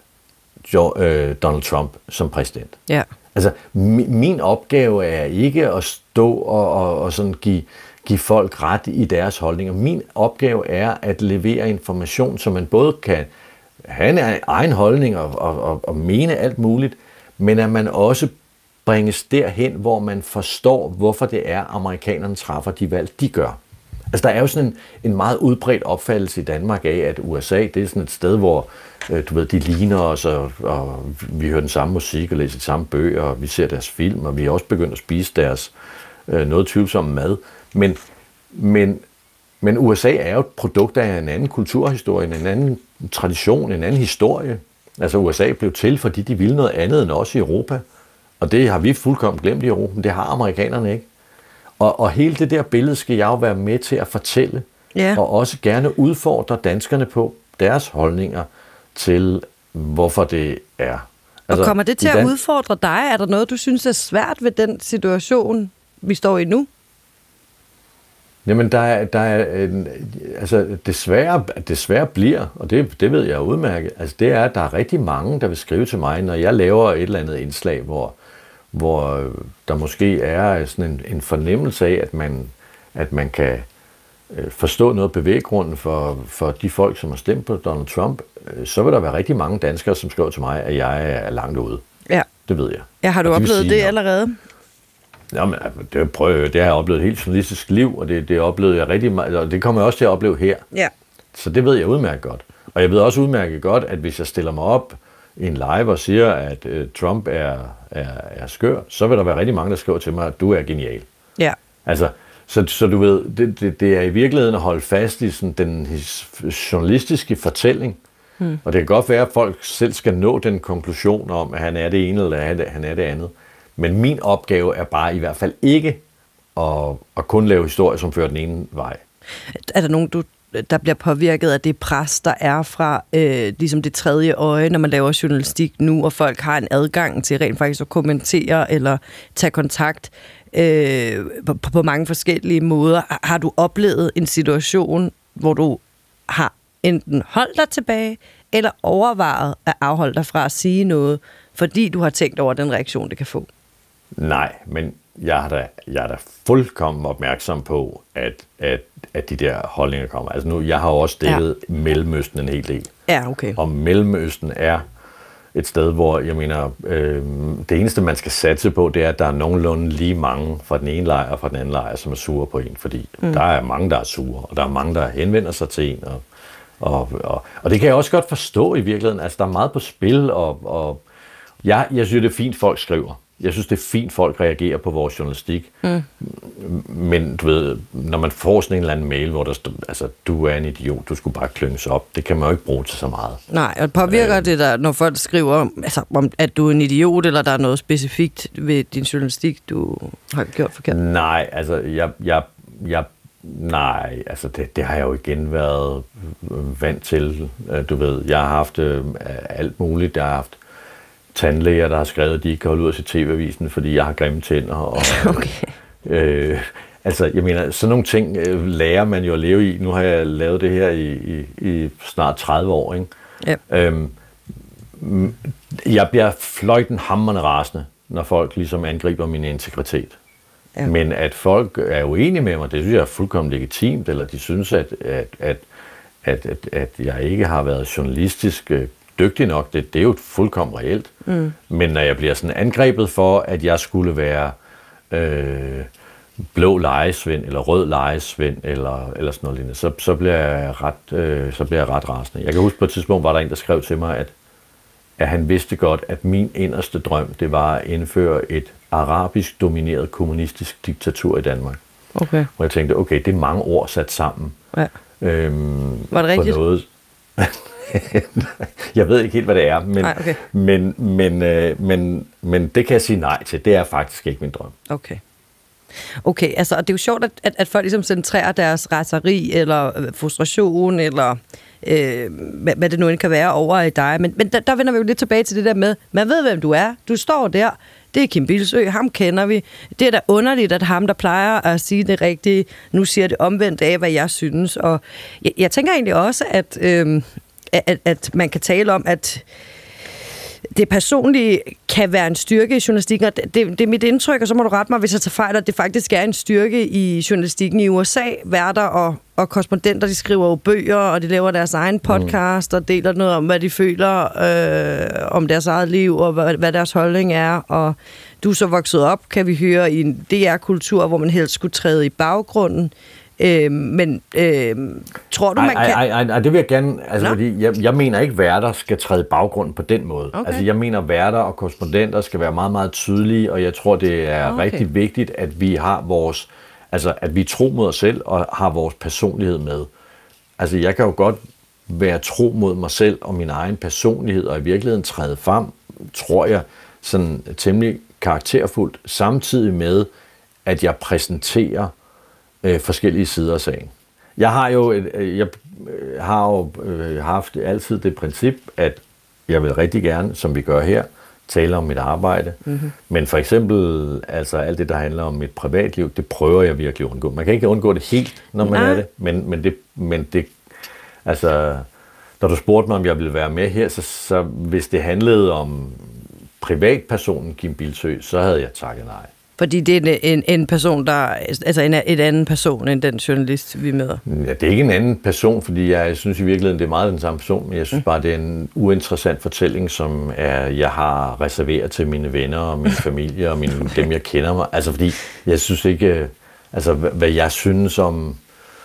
Donald Trump som præsident. Ja. Altså, min opgave er ikke at stå og, og, og sådan give, give folk ret i deres holdninger. Min opgave er at levere information, så man både kan have en egen holdning og, og, og, og mene alt muligt, men at man også bringes derhen, hvor man forstår, hvorfor det er, amerikanerne træffer de valg, de gør. Altså, der er jo sådan en, en meget udbredt opfattelse i Danmark af, at U S A, det er sådan et sted, hvor øh, du ved, de ligner os, og, og vi hører den samme musik, og læser de samme bøger, og vi ser deres film, og vi er også begyndt at spise deres øh, noget tvivlsomme mad. Men, men, men U S A er jo et produkt af en anden kulturhistorie, en anden tradition, en anden historie. Altså, U S A blev til, fordi de ville noget andet end os i Europa. Og det har vi fuldkommen glemt i Europa, men det har amerikanerne ikke. Og, og hele det der billede skal jeg jo være med til at fortælle, ja. Og også gerne udfordre danskerne på deres holdninger til, hvorfor det er. Altså, og kommer det til at udfordre dig? Er der noget, du synes er svært ved den situation, vi står i nu? Jamen, der er, der er en, altså, det svære, det svære bliver, og det, det ved jeg udmærket, altså, det er, at der er rigtig mange, der vil skrive til mig, når jeg laver et eller andet indslag, hvor, hvor der måske er sådan en, en fornemmelse af, at man, at man kan øh, forstå noget bevæggrunden for, for de folk, som har stemt på Donald Trump, øh, så vil der være rigtig mange danskere, som skriver til mig, at jeg er langt ude. Ja. Det ved jeg. Ja, har du og oplevet det, det sige, allerede? Jamen, det, prøv, det har jeg oplevet et helt journalistisk liv, og det, det oplevede jeg rigtig meget, og det kommer jeg også til at opleve her. Ja. Så det ved jeg udmærket godt. Og jeg ved også udmærket godt, at hvis jeg stiller mig op i en live og siger, at uh, Trump er, er, er skør, så vil der være rigtig mange, der skriver til mig, at du er genial. Ja. Altså, så, så du ved, det, det, det er i virkeligheden at holde fast i sådan, den his, journalistiske fortælling. Hmm. Og det kan godt være, at folk selv skal nå den konklusion om, at han er det ene eller at han er det andet. Men min opgave er bare i hvert fald ikke at, at kun lave historier, som fører den ene vej. Er der nogen, du, der bliver påvirket af det pres, der er fra øh, ligesom det tredje øje, når man laver journalistik nu, og folk har en adgang til rent faktisk at kommentere eller tage kontakt øh, på, på mange forskellige måder? Har du oplevet en situation, hvor du har enten holdt dig tilbage, eller overvejet at afholde dig fra at sige noget, fordi du har tænkt over den reaktion, det kan få? Nej, men jeg er da, jeg er da fuldkommen opmærksom på, at, at, at de der holdninger kommer. Altså nu, jeg har jo også dækket ja. Mellemøsten en hel del. Ja, okay. Og Mellemøsten er et sted, hvor jeg mener, øh, det eneste, man skal satse på, det er, at der er nogenlunde lige mange fra den ene lejr og fra den anden lejr, som er sure på en. Fordi mm. der er mange, der er sure, og der er mange, der henvender sig til en. Og, og, og, og det kan jeg også godt forstå i virkeligheden. Altså, der er meget på spil, og, og jeg, jeg synes, det er fint, folk skriver. Jeg synes, det er fint, folk reagerer på vores journalistik. Mm. Men du ved, når man får sådan en eller anden mail, hvor der står, altså, du er en idiot, du skulle bare klynges op, det kan man jo ikke bruge til så meget. Nej, og påvirker øh, det der, når folk skriver, altså, om, at du er en idiot, eller der er noget specifikt ved din journalistik, du har gjort forkert? Nej, altså, jeg, jeg, jeg nej, altså, det, det har jeg jo igen været vant til. Du ved, jeg har haft øh, alt muligt, jeg har haft tandlæger, der har skrevet, at de ikke kan holde ud af sit tv-avisen, fordi jeg har grimme tænder. Og, okay. øh, altså, jeg mener, sådan nogle ting øh, lærer man jo at leve i. Nu har jeg lavet det her i, i, i snart tredive år, ikke? Ja. Øhm, jeg bliver fløjten hamrende rasende, når folk ligesom angriber min integritet. Ja. Men at folk er uenige med mig, det synes jeg er fuldkommen legitimt, eller de synes, at, at, at, at, at, at jeg ikke har været journalistisk dygtig nok, det, det er jo fuldkommen reelt. Mm. Men når jeg bliver sådan angrebet for, at jeg skulle være øh, blå lejesvend, eller rød lejesvend, eller, eller sådan noget lignende, så, så, bliver jeg ret, øh, så bliver jeg ret rasende. Jeg kan huske på et tidspunkt, var der en, der skrev til mig, at, at han vidste godt, at min inderste drøm, det var at indføre et arabisk domineret kommunistisk diktatur i Danmark. Okay. Og jeg tænkte, okay, det er mange ord sat sammen. Ja. Øhm, var det rigtigt? På noget. Jeg ved ikke helt, hvad det er, men, nej, okay. men, men, øh, men, men det kan jeg sige nej til. Det er faktisk ikke min drøm. Okay. Okay, altså, og det er jo sjovt, at, at, at folk ligesom centrerer deres raseri, eller frustration, eller øh, hvad, hvad det nu end kan være over i dig. Men, men der, der vender vi jo lidt tilbage til det der med, man ved, hvem du er. Du står der. Det er Kim Bildsøe, ham kender vi. Det er da underligt, at ham, der plejer at sige det rigtige, nu siger det omvendt af, hvad jeg synes. Og jeg, jeg tænker egentlig også, at, øh, at, at man kan tale om, at det personlige kan være en styrke i journalistikken, og det, det er mit indtryk, og så må du rette mig, hvis jeg tager fejl, at det faktisk er en styrke i journalistikken i U S A. Værter og, og korrespondenter, de skriver jo bøger, og de laver deres egen podcast, mm. og deler noget om, hvad de føler øh, om deres eget liv, og hvad, hvad deres holdning er. Og du er så vokset op, kan vi høre, i en D R-kultur, hvor man helst skulle træde i baggrunden. Øh, men øh, tror du, ej, man kan... Ej, ej, ej, det vil jeg gerne... Altså, fordi jeg, jeg mener ikke, værter skal træde i baggrunden på den måde. Okay. Altså, jeg mener, værter og korrespondenter skal være meget, meget tydelige, og jeg tror, det er okay. rigtig vigtigt, at vi har vores... Altså, at vi tror mod os selv og har vores personlighed med. Altså, jeg kan jo godt være tro mod mig selv og min egen personlighed, og i virkeligheden træde frem, tror jeg, sådan temmelig karakterfuldt, samtidig med, at jeg præsenterer øh, forskellige sider af sagen. Jeg har jo, et, jeg har jo øh, haft altid det princip, at jeg vil rigtig gerne, som vi gør her, tale om mit arbejde. Mm-hmm. Men for eksempel, altså alt det, der handler om mit privatliv, det prøver jeg virkelig at undgå. Man kan ikke undgå det helt, når man Nej. er det, men, men det, men det, altså, da du spurgte mig, om jeg ville være med her, så, så hvis det handlede om privatpersonen Kim Bildsøe, så havde jeg takket nej. Fordi det er en, en person, der altså en, en anden person end den journalist, vi møder. Ja, det er ikke en anden person, fordi jeg synes i virkeligheden, det er meget den samme person, men jeg synes mm. bare, det er en uinteressant fortælling, som er, jeg har reserveret til mine venner og min familie og mine, dem, jeg kender mig. Altså, fordi jeg synes ikke, altså, hvad jeg synes om,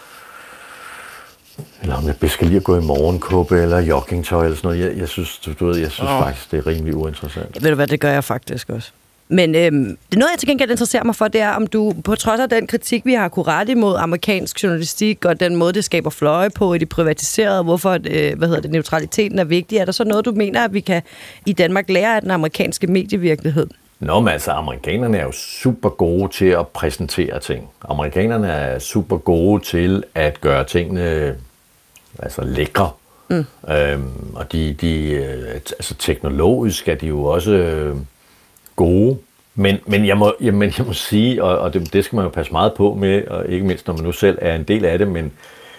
eller om jeg skal lige at gå i morgenkåbe eller joggingtøj eller sådan noget. Jeg, jeg synes, du ved, jeg synes oh. faktisk, det er rimelig uinteressant. Ja, ved du hvad, det gør jeg faktisk også. Men øhm, det er noget, jeg til gengæld interesserer mig for, det er, om du, på trods af den kritik, vi har akkurat imod amerikansk journalistik, og den måde, det skaber fløje på i det privatiserede, hvorfor øh, hvad hedder det, neutraliteten er vigtig, er der så noget, du mener, at vi kan i Danmark lære af den amerikanske medievirkelighed? Nå, men altså, amerikanerne er jo super gode til at præsentere ting. Amerikanerne er super gode til at gøre tingene altså lækre. Mm. Øhm, og de, de, altså, teknologisk er de jo også øh, gode. Men, men, jeg må, jamen, jeg må sige, og, og det, det skal man jo passe meget på med, og ikke mindst når man nu selv er en del af det, men,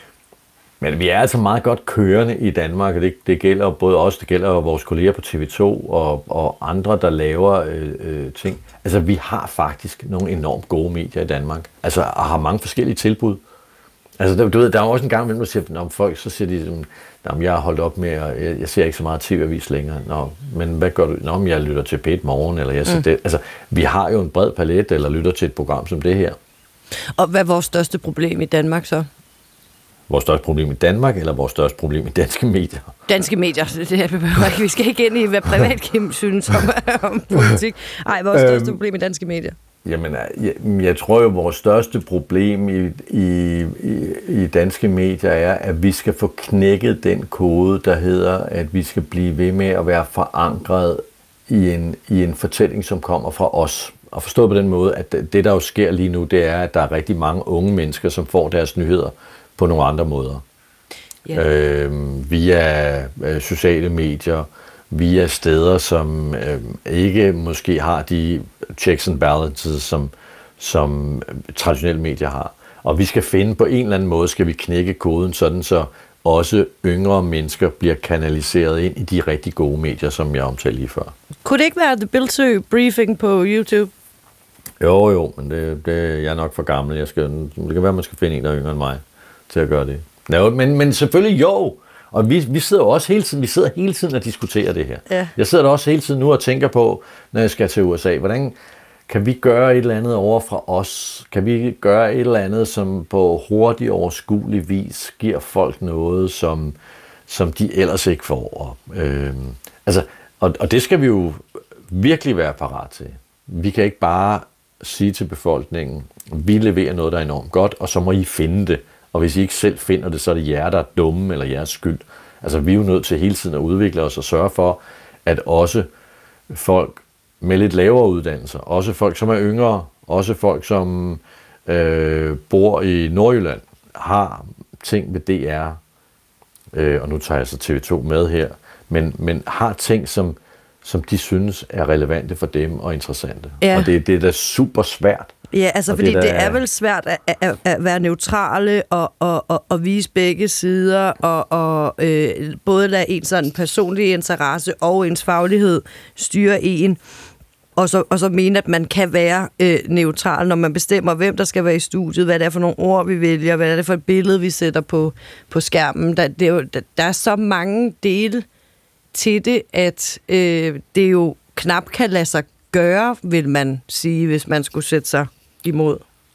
men vi er altså meget godt kørende i Danmark, og det, det gælder både os, det gælder vores kolleger på T V to og, og andre, der laver øh, øh, ting. Altså, vi har faktisk nogle enormt gode medier i Danmark, altså, og har mange forskellige tilbud. Altså, du ved, der er også en gang imellem, der siger, om folk, så siger de, at jeg har holdt op med, at jeg, jeg ser ikke så meget T V-avis længere. Nå, men hvad gør du? Nå, jeg lytter til P et Morgen, eller jeg ser mm. det. Altså, vi har jo en bred palet, eller lytter til et program som det her. Og hvad er vores største problem i Danmark så? Vores største problem i Danmark, eller vores største problem i danske medier? Danske medier, det er, vi skal ikke ind i, hvad privat Kim synes om, om politik. Nej, vores største øhm, problem i danske medier. Jamen, jeg, jeg tror jo, at vores største problem i, i, i danske medier er, at vi skal få knækket den kode, der hedder, at vi skal blive ved med at være forankret i en, i en fortælling, som kommer fra os. Og forstået på den måde, at det, der jo sker lige nu, det er, at der er rigtig mange unge mennesker, som får deres nyheder på nogle andre måder. Yeah. Øh, via øh, sociale medier, via steder, som øh, ikke måske har de checks and balances, som, som traditionelle medier har. Og vi skal finde på en eller anden måde, skal vi knække koden, sådan så også yngre mennesker bliver kanaliseret ind i de rigtig gode medier, som jeg omtalte lige før. Kunne det ikke være The Bildsøe Briefing på YouTube? Jo, jo, men det, det, jeg er nok for gammel. Jeg skal, det kan være, at man skal finde en, der er yngre end mig til at gøre det. Ja, men, men selvfølgelig jo. Og vi, vi sidder jo også hele tiden, vi sidder hele tiden og diskuterer det her. Ja. Jeg sidder også hele tiden nu og tænker på, når jeg skal til U S A, hvordan kan vi gøre et eller andet over fra os? Kan vi gøre et eller andet, som på hurtig overskuelig vis giver folk noget, som, som de ellers ikke får? Øh, altså, og, og det skal vi jo virkelig være parat til. Vi kan ikke bare sige til befolkningen, vi leverer noget, der er enormt godt, og så må I finde det. Og hvis I ikke selv finder det, så er det jer, der er dumme, eller jeres skyld. Altså, vi er jo nødt til hele tiden at udvikle os og sørge for, at også folk med lidt lavere uddannelser, også folk, som er yngre, også folk, som øh, bor i Nordjylland, har ting ved D R, øh, og nu tager jeg så T V to med her, men, men har ting, som, som de synes er relevante for dem og interessante. Ja. Og det, det er da super svært. Ja, altså, og fordi det, det er vel svært at, at, at være neutrale og, og, og, og vise begge sider, og, og øh, både lade en sådan personlig interesse og ens faglighed styre en, og så, og så mene, at man kan være øh, neutral, når man bestemmer, hvem der skal være i studiet, hvad det er for nogle ord, vi vælger, hvad det er for et billede, vi sætter på, på skærmen. Der, det er jo, der, der er så mange dele til det, at øh, det jo knap kan lade sig gøre, vil man sige, hvis man skulle sætte sig imod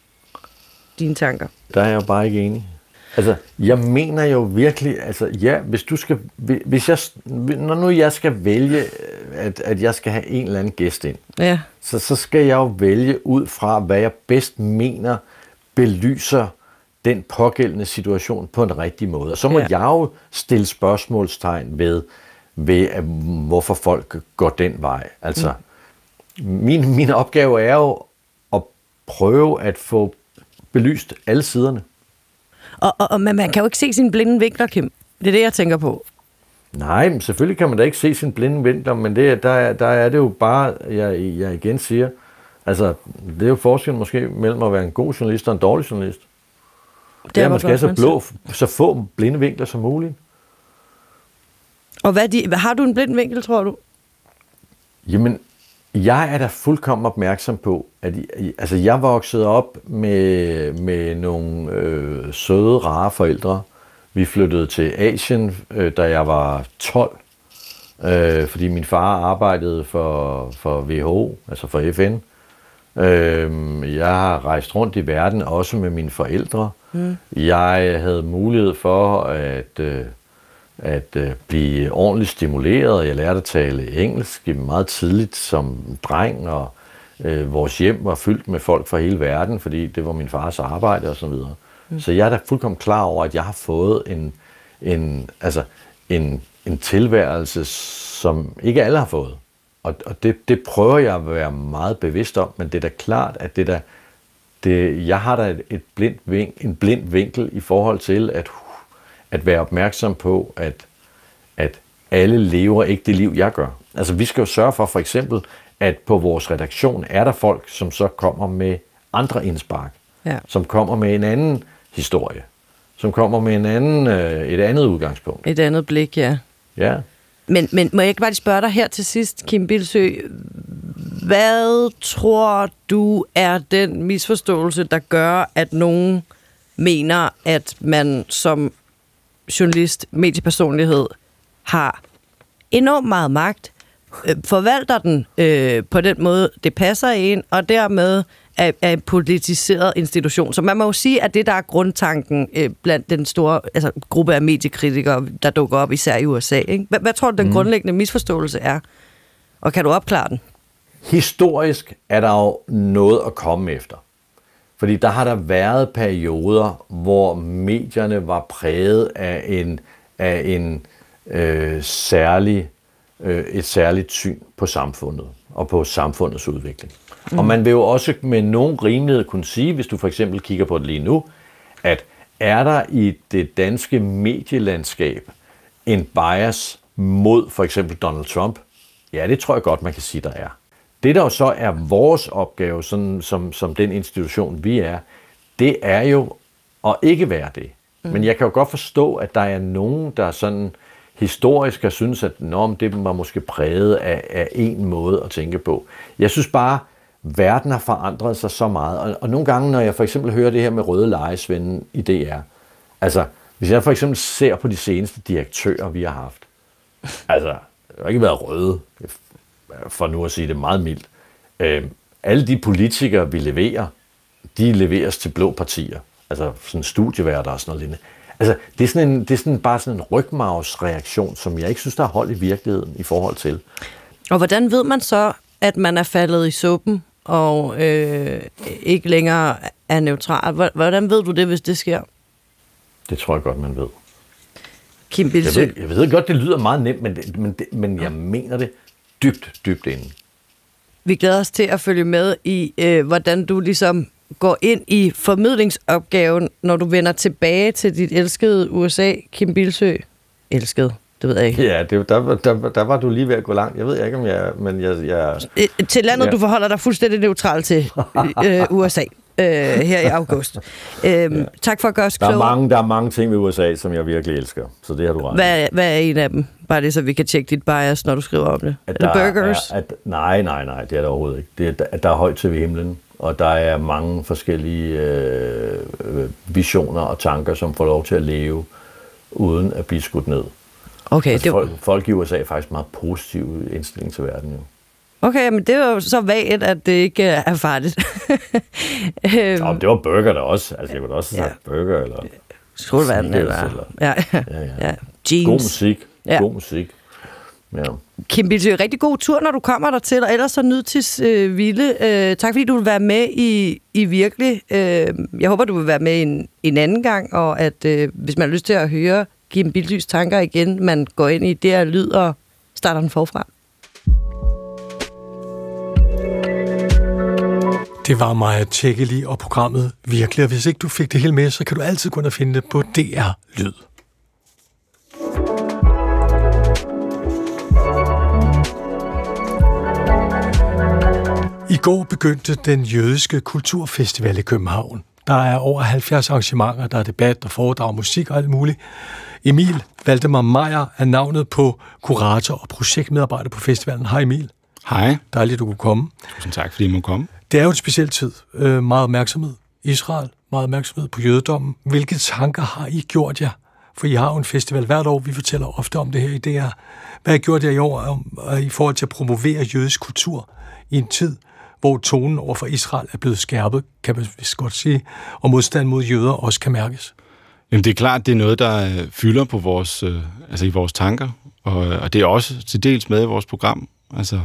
dine tanker. Der er jeg jo bare ikke enig. Altså, jeg mener jo virkelig, altså, ja, hvis du skal, hvis jeg, når nu jeg skal vælge, at, at jeg skal have en eller anden gæst ind, ja. så, så skal jeg jo vælge ud fra, hvad jeg bedst mener belyser den pågældende situation på en rigtig måde. Og så må ja. jeg jo stille spørgsmålstegn ved, ved at, hvorfor folk går den vej. Altså, mm. min, min opgave er jo at prøve at få belyst alle siderne. Og, og, og man kan jo ikke se sine blinde vinkler, Kim. Det er det, jeg tænker på. Nej, men selvfølgelig kan man da ikke se sine blinde vinkler, men det, der, der er det jo bare, jeg, jeg igen siger, altså, det er jo forskellen måske mellem at være en god journalist og en dårlig journalist. Det, det er, at man skal have så, blå, så få blinde vinkler som muligt. Og hvad de, har du en blind vinkel, tror du? Jamen, Jeg er da fuldkommen opmærksom på, at altså, jeg voksede op med, med nogle øh, søde, rare forældre. Vi flyttede til Asien, øh, da jeg var tolv, øh, fordi min far arbejdede for, for W H O, altså for F N. Øh, jeg har rejst rundt i verden, også med mine forældre. Mm. Jeg havde mulighed for at... Øh, at øh, blive ordentligt stimuleret. Jeg lærte at tale engelsk meget tidligt som dreng, og øh, vores hjem var fyldt med folk fra hele verden, fordi det var min fars arbejde og så videre. Mm. Så jeg er da fuldkommen klar over, at jeg har fået en, en, altså en, en tilværelse, som ikke alle har fået. Og, og det, det prøver jeg at være meget bevidst om, men det er da klart, at det der, det, jeg har da et, et blindt vink, en blind vinkel i forhold til, at at være opmærksom på, at, at alle lever ikke det liv, jeg gør. Altså, vi skal jo sørge for, for eksempel, at på vores redaktion er der folk, som så kommer med andre indspark, ja. Som kommer med en anden historie, som kommer med en anden, øh, et andet udgangspunkt. Et andet blik, ja. Ja. Men, men må jeg ikke bare lige spørge dig her til sidst, Kim Bildsøe, hvad tror du er den misforståelse, der gør, at nogen mener, at man som journalist, mediepersonlighed, har enormt meget magt, øh, forvalter den øh, på den måde, det passer ind, og dermed er, er en politiseret institution. Så man må jo sige, at det, der er grundtanken øh, blandt den store altså, gruppe af mediekritikere, der dukker op især i U S A. Ikke? Hvad, hvad tror du, den mm. grundlæggende misforståelse er? Og kan du opklare den? Historisk er der jo noget at komme efter. Fordi der har der været perioder, hvor medierne var præget af en, af en øh, særlig, øh, et særligt syn på samfundet og på samfundets udvikling. Mm. Og man vil jo også med nogen rimelighed kunne sige, hvis du for eksempel kigger på det lige nu, at er der i det danske medielandskab en bias mod for eksempel Donald Trump? Ja, det tror jeg godt, man kan sige, der er. Det, der jo så er vores opgave, sådan, som, som den institution, vi er, det er jo at ikke være det. Mm. Men jeg kan jo godt forstå, at der er nogen, der sådan historisk har synes, at nå, det var måske præget af, af en måde at tænke på. Jeg synes bare, verden har forandret sig så meget. Og, og nogle gange, når jeg for eksempel hører det her med røde lejesvende i D R, altså, hvis jeg for eksempel ser på de seneste direktører, vi har haft, altså, det har ikke været røde, for nu at sige det meget mildt. Øh, alle de politikere, vi leverer, de leveres til blå partier. Altså sådan studieværter og sådan noget lignende. Altså, det er, sådan en, det er sådan bare sådan en rygmarvsreaktion, som jeg ikke synes, der er hold i virkeligheden i forhold til. Og hvordan ved man så, at man er faldet i suppen og øh, ikke længere er neutral? Hvordan ved du det, hvis det sker? Det tror jeg godt, man ved. Kim Bildsøe. Jeg ved, jeg ved godt, det lyder meget nemt, men, det, men, det, men jeg mener det dybt, dybt inde. Vi glæder os til at følge med i, øh, hvordan du ligesom går ind i formidlingsopgaven, når du vender tilbage til dit elskede U S A, Kim Bildsøe. Elsket, det ved jeg ikke. Ja, det, der, der, der var du lige ved at gå langt. Jeg ved ikke, om jeg... Men jeg, jeg øh, til landet, ja. Du forholder dig fuldstændig neutral til øh, U S A. Øh, her i august. Øh, ja. Tak for at gøre os der er, kloge. mange, der er mange ting ved U S A, som jeg virkelig elsker, så det har du ret. Hvad, hvad er en af dem? Bare det, så vi kan tjekke dit bias, når du skriver om det. At er det burgers? Er, at, nej, nej, nej, det er der overhovedet ikke. Det er, at der er højt til ved himlen, og der er mange forskellige øh, visioner og tanker, som får lov til at leve, uden at blive skudt ned. Okay, altså, det... folk, folk i U S A er faktisk meget positive indstilling til verden, jo. Okay, men det er jo så vagt, at det ikke er farligt. Nå, det var burger der også. Altså, jeg kunne også have sagt ja. burger, eller... Solvand, eller... eller... Ja, ja, ja. Jeans. God musik. Ja. God musik. Ja. Kim Bildsøe, rigtig god tur, når du kommer der til, og ellers så nyd til øh, Ville. Øh, tak fordi du vil være med i, i Virkelig. Øh, jeg håber, du vil være med en, en anden gang, og at øh, hvis man har lyst til at høre Kim Bildsøes tanker igen, man går ind i det her lyd og starter den forfra. Det var Maja Tjekkeli og programmet Virkelig, og hvis ikke du fik det hele med, så kan du altid gå ind og finde det på D R Lyd. I går begyndte den jødiske kulturfestival i København. Der er over halvfjerds arrangementer, der er debat og foredrag, musik og alt muligt. Emil Valdemar Meyer er navnet på kurator og projektmedarbejder på festivalen. Hej Emil. Hej. Dejligt, du kunne komme. Tusind tak, fordi I må komme. Det er jo en speciel tid. Øh, meget opmærksomhed. Israel, meget opmærksomhed på jødedommen. Hvilke tanker har I gjort jer? For I har jo en festival hvert år. Vi fortæller ofte om det her i D R. Hvad har I gjort jer i år om, i forhold til at promovere jødisk kultur i en tid, hvor tonen over for Israel er blevet skærpet, kan man vist godt sige, og modstand mod jøder også kan mærkes? Jamen, det er klart, det er noget, der fylder på vores, øh, altså i vores tanker, og, og det er også til dels med i vores program. Altså,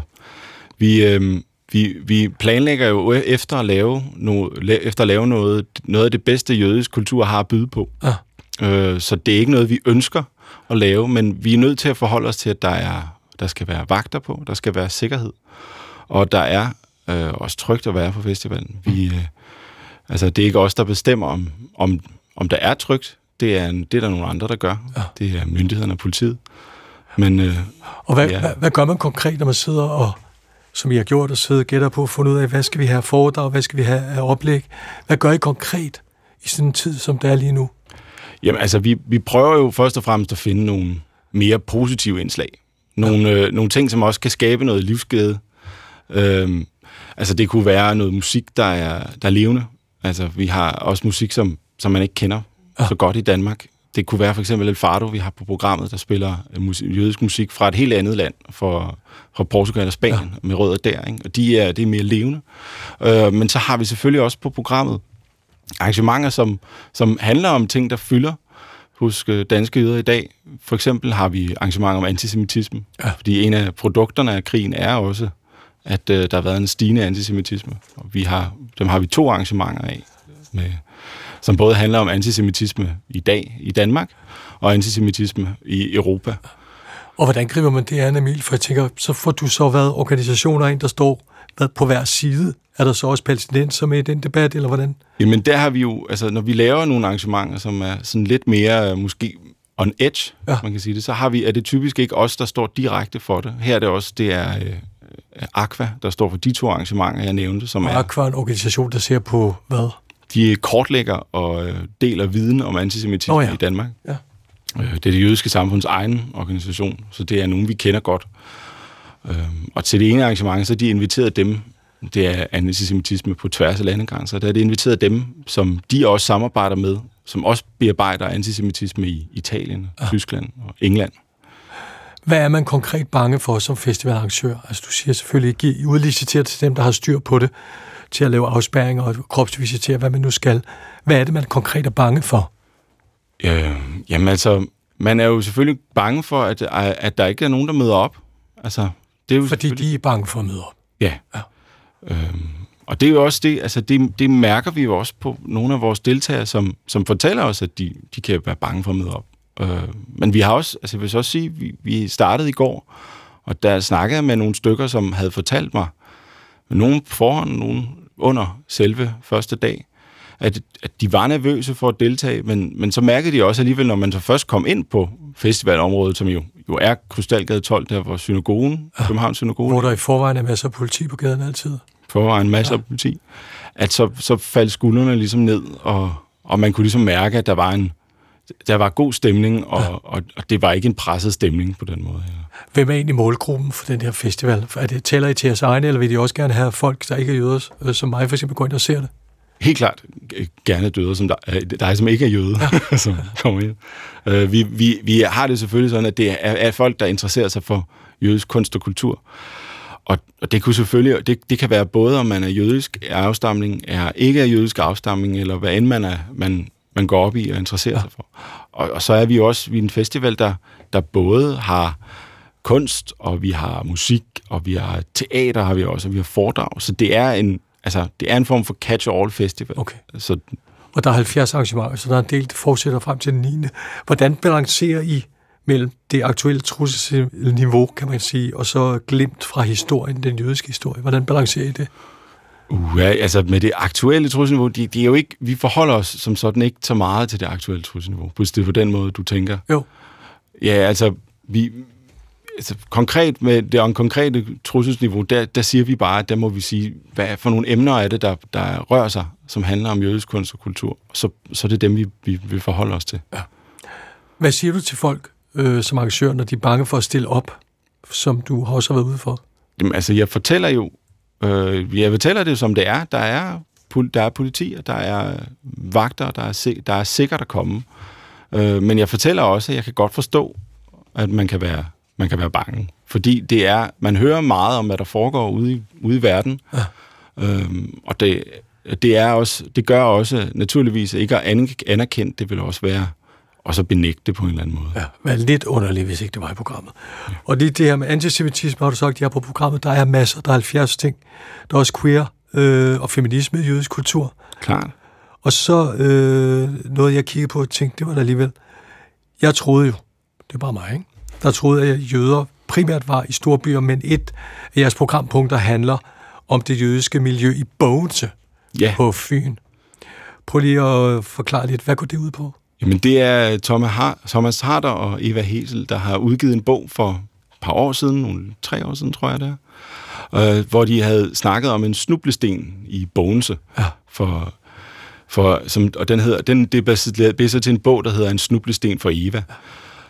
vi, øh, vi, vi planlægger jo efter at lave, no, efter at lave noget, noget af det bedste jødisk kultur har at byde på. Ah. Øh, så det er ikke noget, vi ønsker at lave, men vi er nødt til at forholde os til, at der, er, der skal være vagter på, der skal være sikkerhed, og der er øh, også trygt at være på festivalen. Vi, øh, altså, det er ikke os, der bestemmer, om, om, om der er trygt. Det er, det er der nogle andre, der gør. Ja. Det er myndighederne og politiet. Men, øh, og hvad, ja. hvad, hvad gør man konkret, når man sidder og, som I har gjort, og sidder og gætter på at finde ud af, hvad skal vi have foredrag, hvad skal vi have af oplæg? Hvad gør I konkret i sådan en tid, som det er lige nu? Jamen, altså, vi, vi prøver jo først og fremmest at finde nogle mere positive indslag. Nogle, ja. øh, nogle ting, som også kan skabe noget livsglæde. Øhm, altså, det kunne være noget musik, der er, der er levende. Altså, vi har også musik, som, som man ikke kender ja. så godt i Danmark. Det kunne være for eksempel El Fado, vi har på programmet, der spiller musik, jødisk musik fra et helt andet land, fra, fra Portugal og Spanien, ja. med rødder der, ikke? Og de er, det er mere levende. Øh, men så har vi selvfølgelig også på programmet arrangementer, som, som handler om ting, der fylder hos danske jøder i dag. For eksempel har vi arrangementer om antisemitisme, ja. fordi en af produkterne af krigen er også, at øh, der har været en stigende antisemitisme. Og vi har, dem har vi to arrangementer af, med, som både handler om antisemitisme i dag i Danmark, og antisemitisme i Europa. Og hvordan griber man det an, Emil? For jeg tænker, så får du så været organisationer ind, der står på hver side. Er der så også palæstinenser med i den debat, eller hvordan? Jamen der har vi jo, altså når vi laver nogle arrangementer, som er sådan lidt mere måske on edge, ja. man kan sige det, så har vi, er det typisk ikke os, der står direkte for det. Her er det også, det er øh, Aqua, der står for de to arrangementer, jeg nævnte, som og er... Aqua er en organisation, der ser på hvad? De kortlægger og øh, deler viden om antisemitisme oh, ja. i Danmark. Ja. Øh, det er det jødiske samfunds egen organisation, så det er nogen, vi kender godt. Øh, og til det ene arrangement, så de inviteret dem, det er antisemitisme på tværs af landegrænser, der er det inviteret dem, som de også samarbejder med, som også bearbejder antisemitisme i Italien, ja. Tyskland og England. Hvad er man konkret bange for som festivalarrangør? Altså du siger selvfølgelig, at I udliciterer til dem, der har styr på det, til at lave afspærringer og kropsvisitere, hvad man nu skal. Hvad er det, man konkret er bange for? Øh, jamen altså, man er jo selvfølgelig bange for, at, at der ikke er nogen, der møder op. Altså, det er jo fordi de er bange for at møde op? Ja. ja. Øhm, og det er jo også det, altså det, det mærker vi jo også på nogle af vores deltagere, som, som fortæller os, at de, de kan være bange for at møde op. Øh, men vi har også, altså jeg vil så også sige, vi, vi startede i går, og der snakkede jeg med nogle stykker, som havde fortalt mig, nogen på forhånd, nogen under selve første dag, at, at de var nervøse for at deltage, men, men så mærkede de også alligevel, når man så først kom ind på festivalområdet, som jo, jo er Krystalgade tolv, der hvor synagogen, ja. Københavns synagogen. Hvor der i forvejen er masser af politi på gaden altid. Forvejen masser ja. af politi. At så, så faldt skuldrene ligesom ned, og, og man kunne ligesom mærke, at der var en der var god stemning, og, ja. og, og det var ikke en presset stemning på den måde. Ja. Hvem er egentlig målgruppen for den her festival? Er det, tæller I til jeres egne, eller vil de også gerne have folk, der ikke er jøder, som mig for eksempel, går ind og ser det? Helt klart gerne døder, som dig, dig som ikke er jøde, ja. som kommer ind. Uh, vi, vi, vi har det selvfølgelig sådan, at det er, er folk, der interesserer sig for jødisk kunst og kultur. Og, og det kunne selvfølgelig, det, det kan være både, om man er jødisk afstamning, er ikke er jødisk afstamning, eller hvad end man, er, man, man går op i og interesserer ja. sig for. Og, og så er vi også vi er en festival, der, der både har kunst, og vi har musik, og vi har teater, har vi også, og vi har foredrag. Så det er en Altså, det er en form for catch-all festival. Okay. Så, og der er halvfjerds arrangementer, så der er en del, der fortsætter frem til den niende Hvordan balancerer I mellem det aktuelle trusselsniveau, kan man sige, og så glimt fra historien, den jødiske historie? Hvordan balancerer I det? Uh, ja, altså med det aktuelle trusselsniveau, det, det er jo ikke, vi forholder os som sådan ikke så meget til det aktuelle trusselsniveau, hvis det er på den måde, du tænker. Jo. Ja, altså, vi... Altså, konkret med det konkrete trusselsniveau, der, der siger vi bare, at der må vi sige, hvad for nogle emner er det, der, der rører sig, som handler om jødisk kunst og kultur. Så, så er det dem, vi, vi vil forholde os til. Ja. Hvad siger du til folk øh, som arrangør, når de er bange for at stille op, som du også har været ude for? Jamen, altså, jeg fortæller jo, øh, jeg fortæller det som det er. Der er, der er politi, og der er vagter, der er, sik- der er sikkert at komme. Øh, men jeg fortæller også, at jeg kan godt forstå, at man kan være, man kan være bange. Fordi det er, man hører meget om, hvad der foregår ude i, ude i verden. Ja. Øhm, og det, det, er også, det gør også naturligvis ikke at anerkende, det vil også være og så benægte det på en eller anden måde. Ja, men lidt underligt, hvis ikke det var i programmet. Ja. Og det, det her med antisemitisme, har du sagt, de har på programmet, der er masser, der er halvfjerds ting. Der er også queer øh, og feminisme i jødisk kultur. Klart. Og så øh, noget, jeg kiggede på og tænkte, det var der alligevel. Jeg troede jo, det er bare mig, ikke? Der troede jeg, at jøder primært var i store byer, men et af jeres programpunkter handler om det jødiske miljø i Bogense ja. på Fyn. Prøv lige at forklare lidt, hvad går det ud på? Jamen, det er Thomas Harder og Eva Hesel, der har udgivet en bog for et par år siden, nogle tre år siden, tror jeg det er, øh, hvor de havde snakket om en snublesten i Bogense. Ja. For, for, som, og den hedder, den, det er baseret til en bog, der hedder En snublesten for Eva. Ja.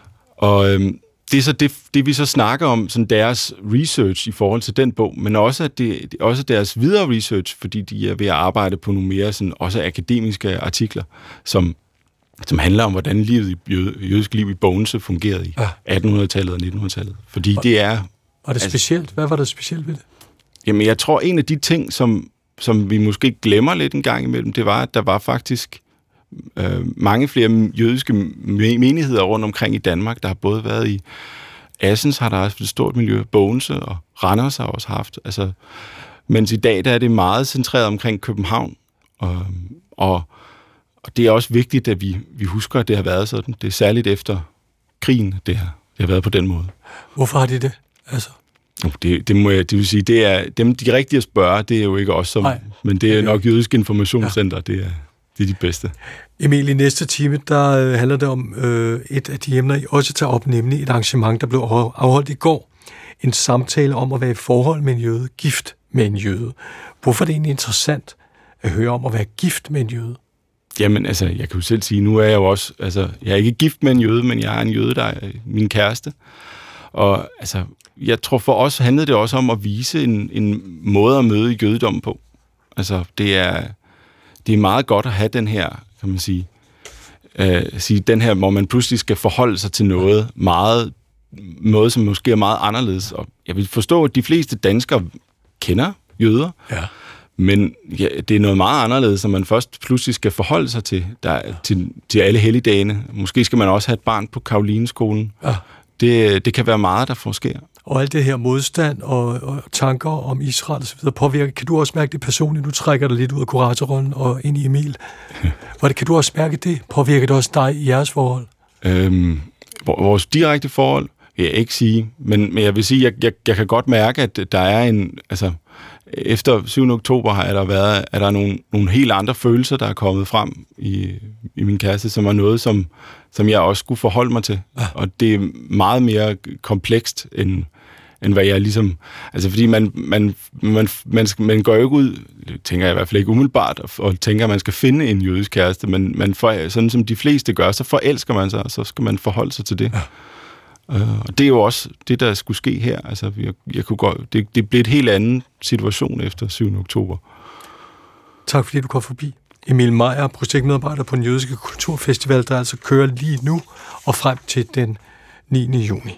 Og øhm, det er så det, det, vi så snakker om, sådan deres research i forhold til den bog, men også, at det, også deres videre research, fordi de er ved at arbejde på nogle mere sådan, også akademiske artikler, som som handler om, hvordan livet i jød, jødisk liv i Bogense fungerede i ja. attenhundredetallet og nittenhundredetallet. Fordi var, det er... Var det specielt? Altså, hvad var det specielt ved det? Jamen, jeg tror, en af de ting, som, som vi måske glemmer lidt en gang imellem, det var, at der var faktisk øh, mange flere jødiske menigheder rundt omkring i Danmark. Der har både været i Assens, har der også et stort miljø, Bogense og Randers har også haft. Altså, mens i dag, der er det meget centreret omkring København. Og, og Og det er også vigtigt, at vi, vi husker, at det har været sådan. Det er særligt efter krigen, det har, det har været på den måde. Hvorfor har de det? Altså? Det, det, må jeg, det vil sige, det er, dem, de rigtige at spørge, det er jo ikke os, som, men det er nok Jødisk Informationscenter, ja. det, er, det er de bedste. Emil, i næste time, der øh, handler det om øh, et af de emner, I også tager op, nemlig et arrangement, der blev afholdt i går. En samtale om at være i forhold med en jøde, gift med en jøde. Hvorfor er det egentlig interessant at høre om at være gift med en jøde? Jamen, altså, jeg kan jo selv sige, nu er jeg jo også, altså, jeg er ikke gift med en jøde, men jeg er en jøde, der er min kæreste. Og altså, jeg tror for os handlede det også om at vise en, en måde at møde jødedom på. Altså, det er, det er meget godt at have den her, kan man sige, øh, sige, den her, hvor man pludselig skal forholde sig til noget meget, noget som måske er meget anderledes. Og jeg vil forstå, at de fleste danskere kender jøder. Ja. Men ja, det er noget meget anderledes, som man først pludselig skal forholde sig til, der, til, til alle helligdagene. Måske skal man også have et barn på Karolineskolen. Ja. Det, det kan være meget, der forsker. Og alt det her modstand og, og tanker om Israel og så videre påvirker. Kan du også mærke det personligt? Nu trækker dig lidt ud af kuratorrollen og ind i Emil. Hvordan kan du også mærke det? Påvirker det også dig i jeres forhold? Øhm, vores direkte forhold vil jeg ikke sige, men, men jeg vil sige, jeg, jeg, jeg kan godt mærke, at der er en... altså efter syvende oktober har der været, er der nogle, nogle helt andre følelser, der er kommet frem i, i min kæreste, som er noget, som, som jeg også skulle forholde mig til. Ja. Og det er meget mere komplekst, end, end hvad jeg ligesom... Altså, fordi man, man, man, man, man går jo ikke ud, tænker jeg i hvert fald ikke umiddelbart, og, og tænker, at man skal finde en jødisk kæreste, men man for, sådan som de fleste gør, så forelsker man sig, og så skal man forholde sig til det. Ja. Uh, og det er jo også det, der skulle ske her. Altså, jeg, jeg kunne godt, det, det blev et helt anden situation efter syvende oktober. Tak fordi du kom forbi. Emil Meyer, projektmedarbejder på den jødiske kulturfestival, der altså kører lige nu og frem til den niende juni.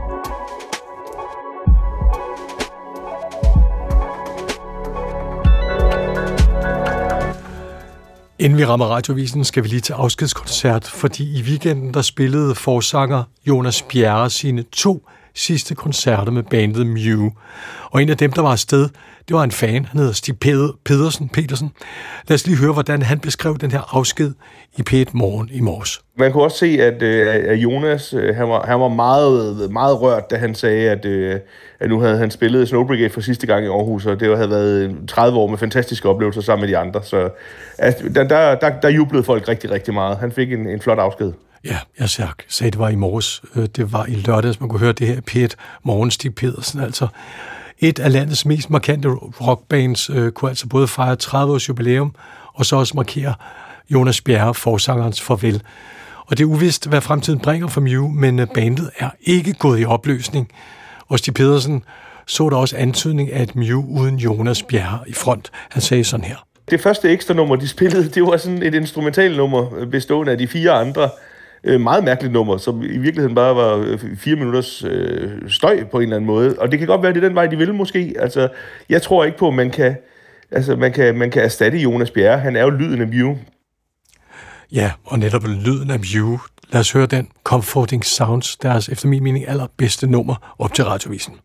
Inden vi rammer radiovisen, skal vi lige til afskedskoncert, fordi i weekenden der spillede forsanger Jonas Bjerre sine to sidste koncerter med bandet Mew. Og en af dem, der var afsted, det var en fan, han hedder Stig Pedersen. Petersen. Lad os lige høre, hvordan han beskrev den her afsked i P et Morgen i morges. Man kunne også se, at, at Jonas han var, han var meget, meget rørt, da han sagde, at, at nu havde han spillet Snow Brigade for sidste gang i Aarhus, og det havde været tredive år med fantastiske oplevelser sammen med de andre. Så altså, der, der, der, der jublede folk rigtig, rigtig meget. Han fik en, en flot afsked. Ja, jeg sagde, det var i morges. Det var i lørdags, man kunne høre det her P et Morgen. Stig Pedersen, altså et af landets mest markante rockbands, øh, kunne altså både fejre tredive års jubilæum, og så også markere Jonas Bjerre, forsangerens farvel. Og det er uvist, hvad fremtiden bringer for Mew, men bandet er ikke gået i opløsning. Og Stig Pedersen så der også antydning af et Mew uden Jonas Bjerre i front. Han sagde sådan her. Det første ekstra nummer, de spillede, det var sådan et instrumentalnummer bestående af de fire andre. Øh, meget mærkeligt nummer, som i virkeligheden bare var fire minutters øh, støj på en eller anden måde. Og det kan godt være, at det er den vej, de vil måske. Altså, jeg tror ikke på, at man kan, altså, man kan, man kan erstatte Jonas Bjerre. Han er jo lyden af Mew. Ja, og netop lyden af Mew. Lad os høre den. Comforting Sounds, deres efter min mening allerbedste nummer op til Radiovisen.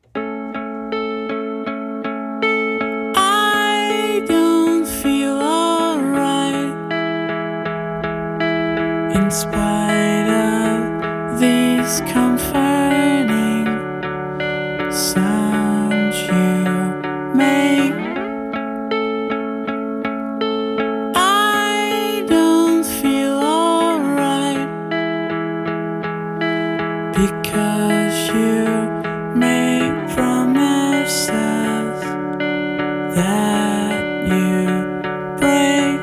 In spite of these comforting sounds you make, I don't feel alright because you make promises that you break.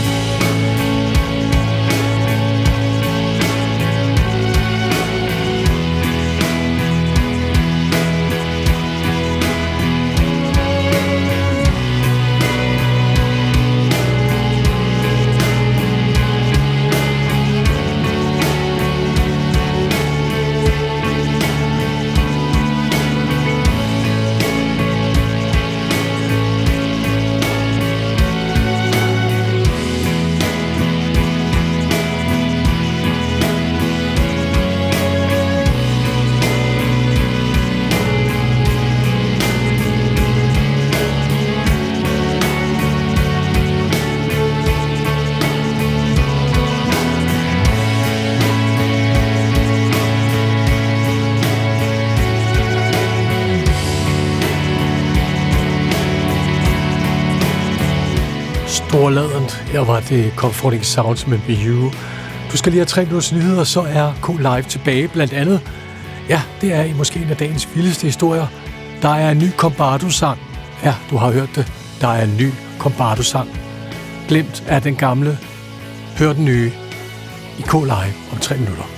Storladent. Her var det Comforting Sounds med Mew. Du skal lige have tre minutters nyheder, så er K-Live tilbage. Blandt andet, ja, det er måske en af dagens vildeste historier. Der er en ny Combardo-sang. Ja, du har hørt det. Der er en ny Combardo-sang. Glemt af den gamle. Hør den nye i K-Live om tre minutter.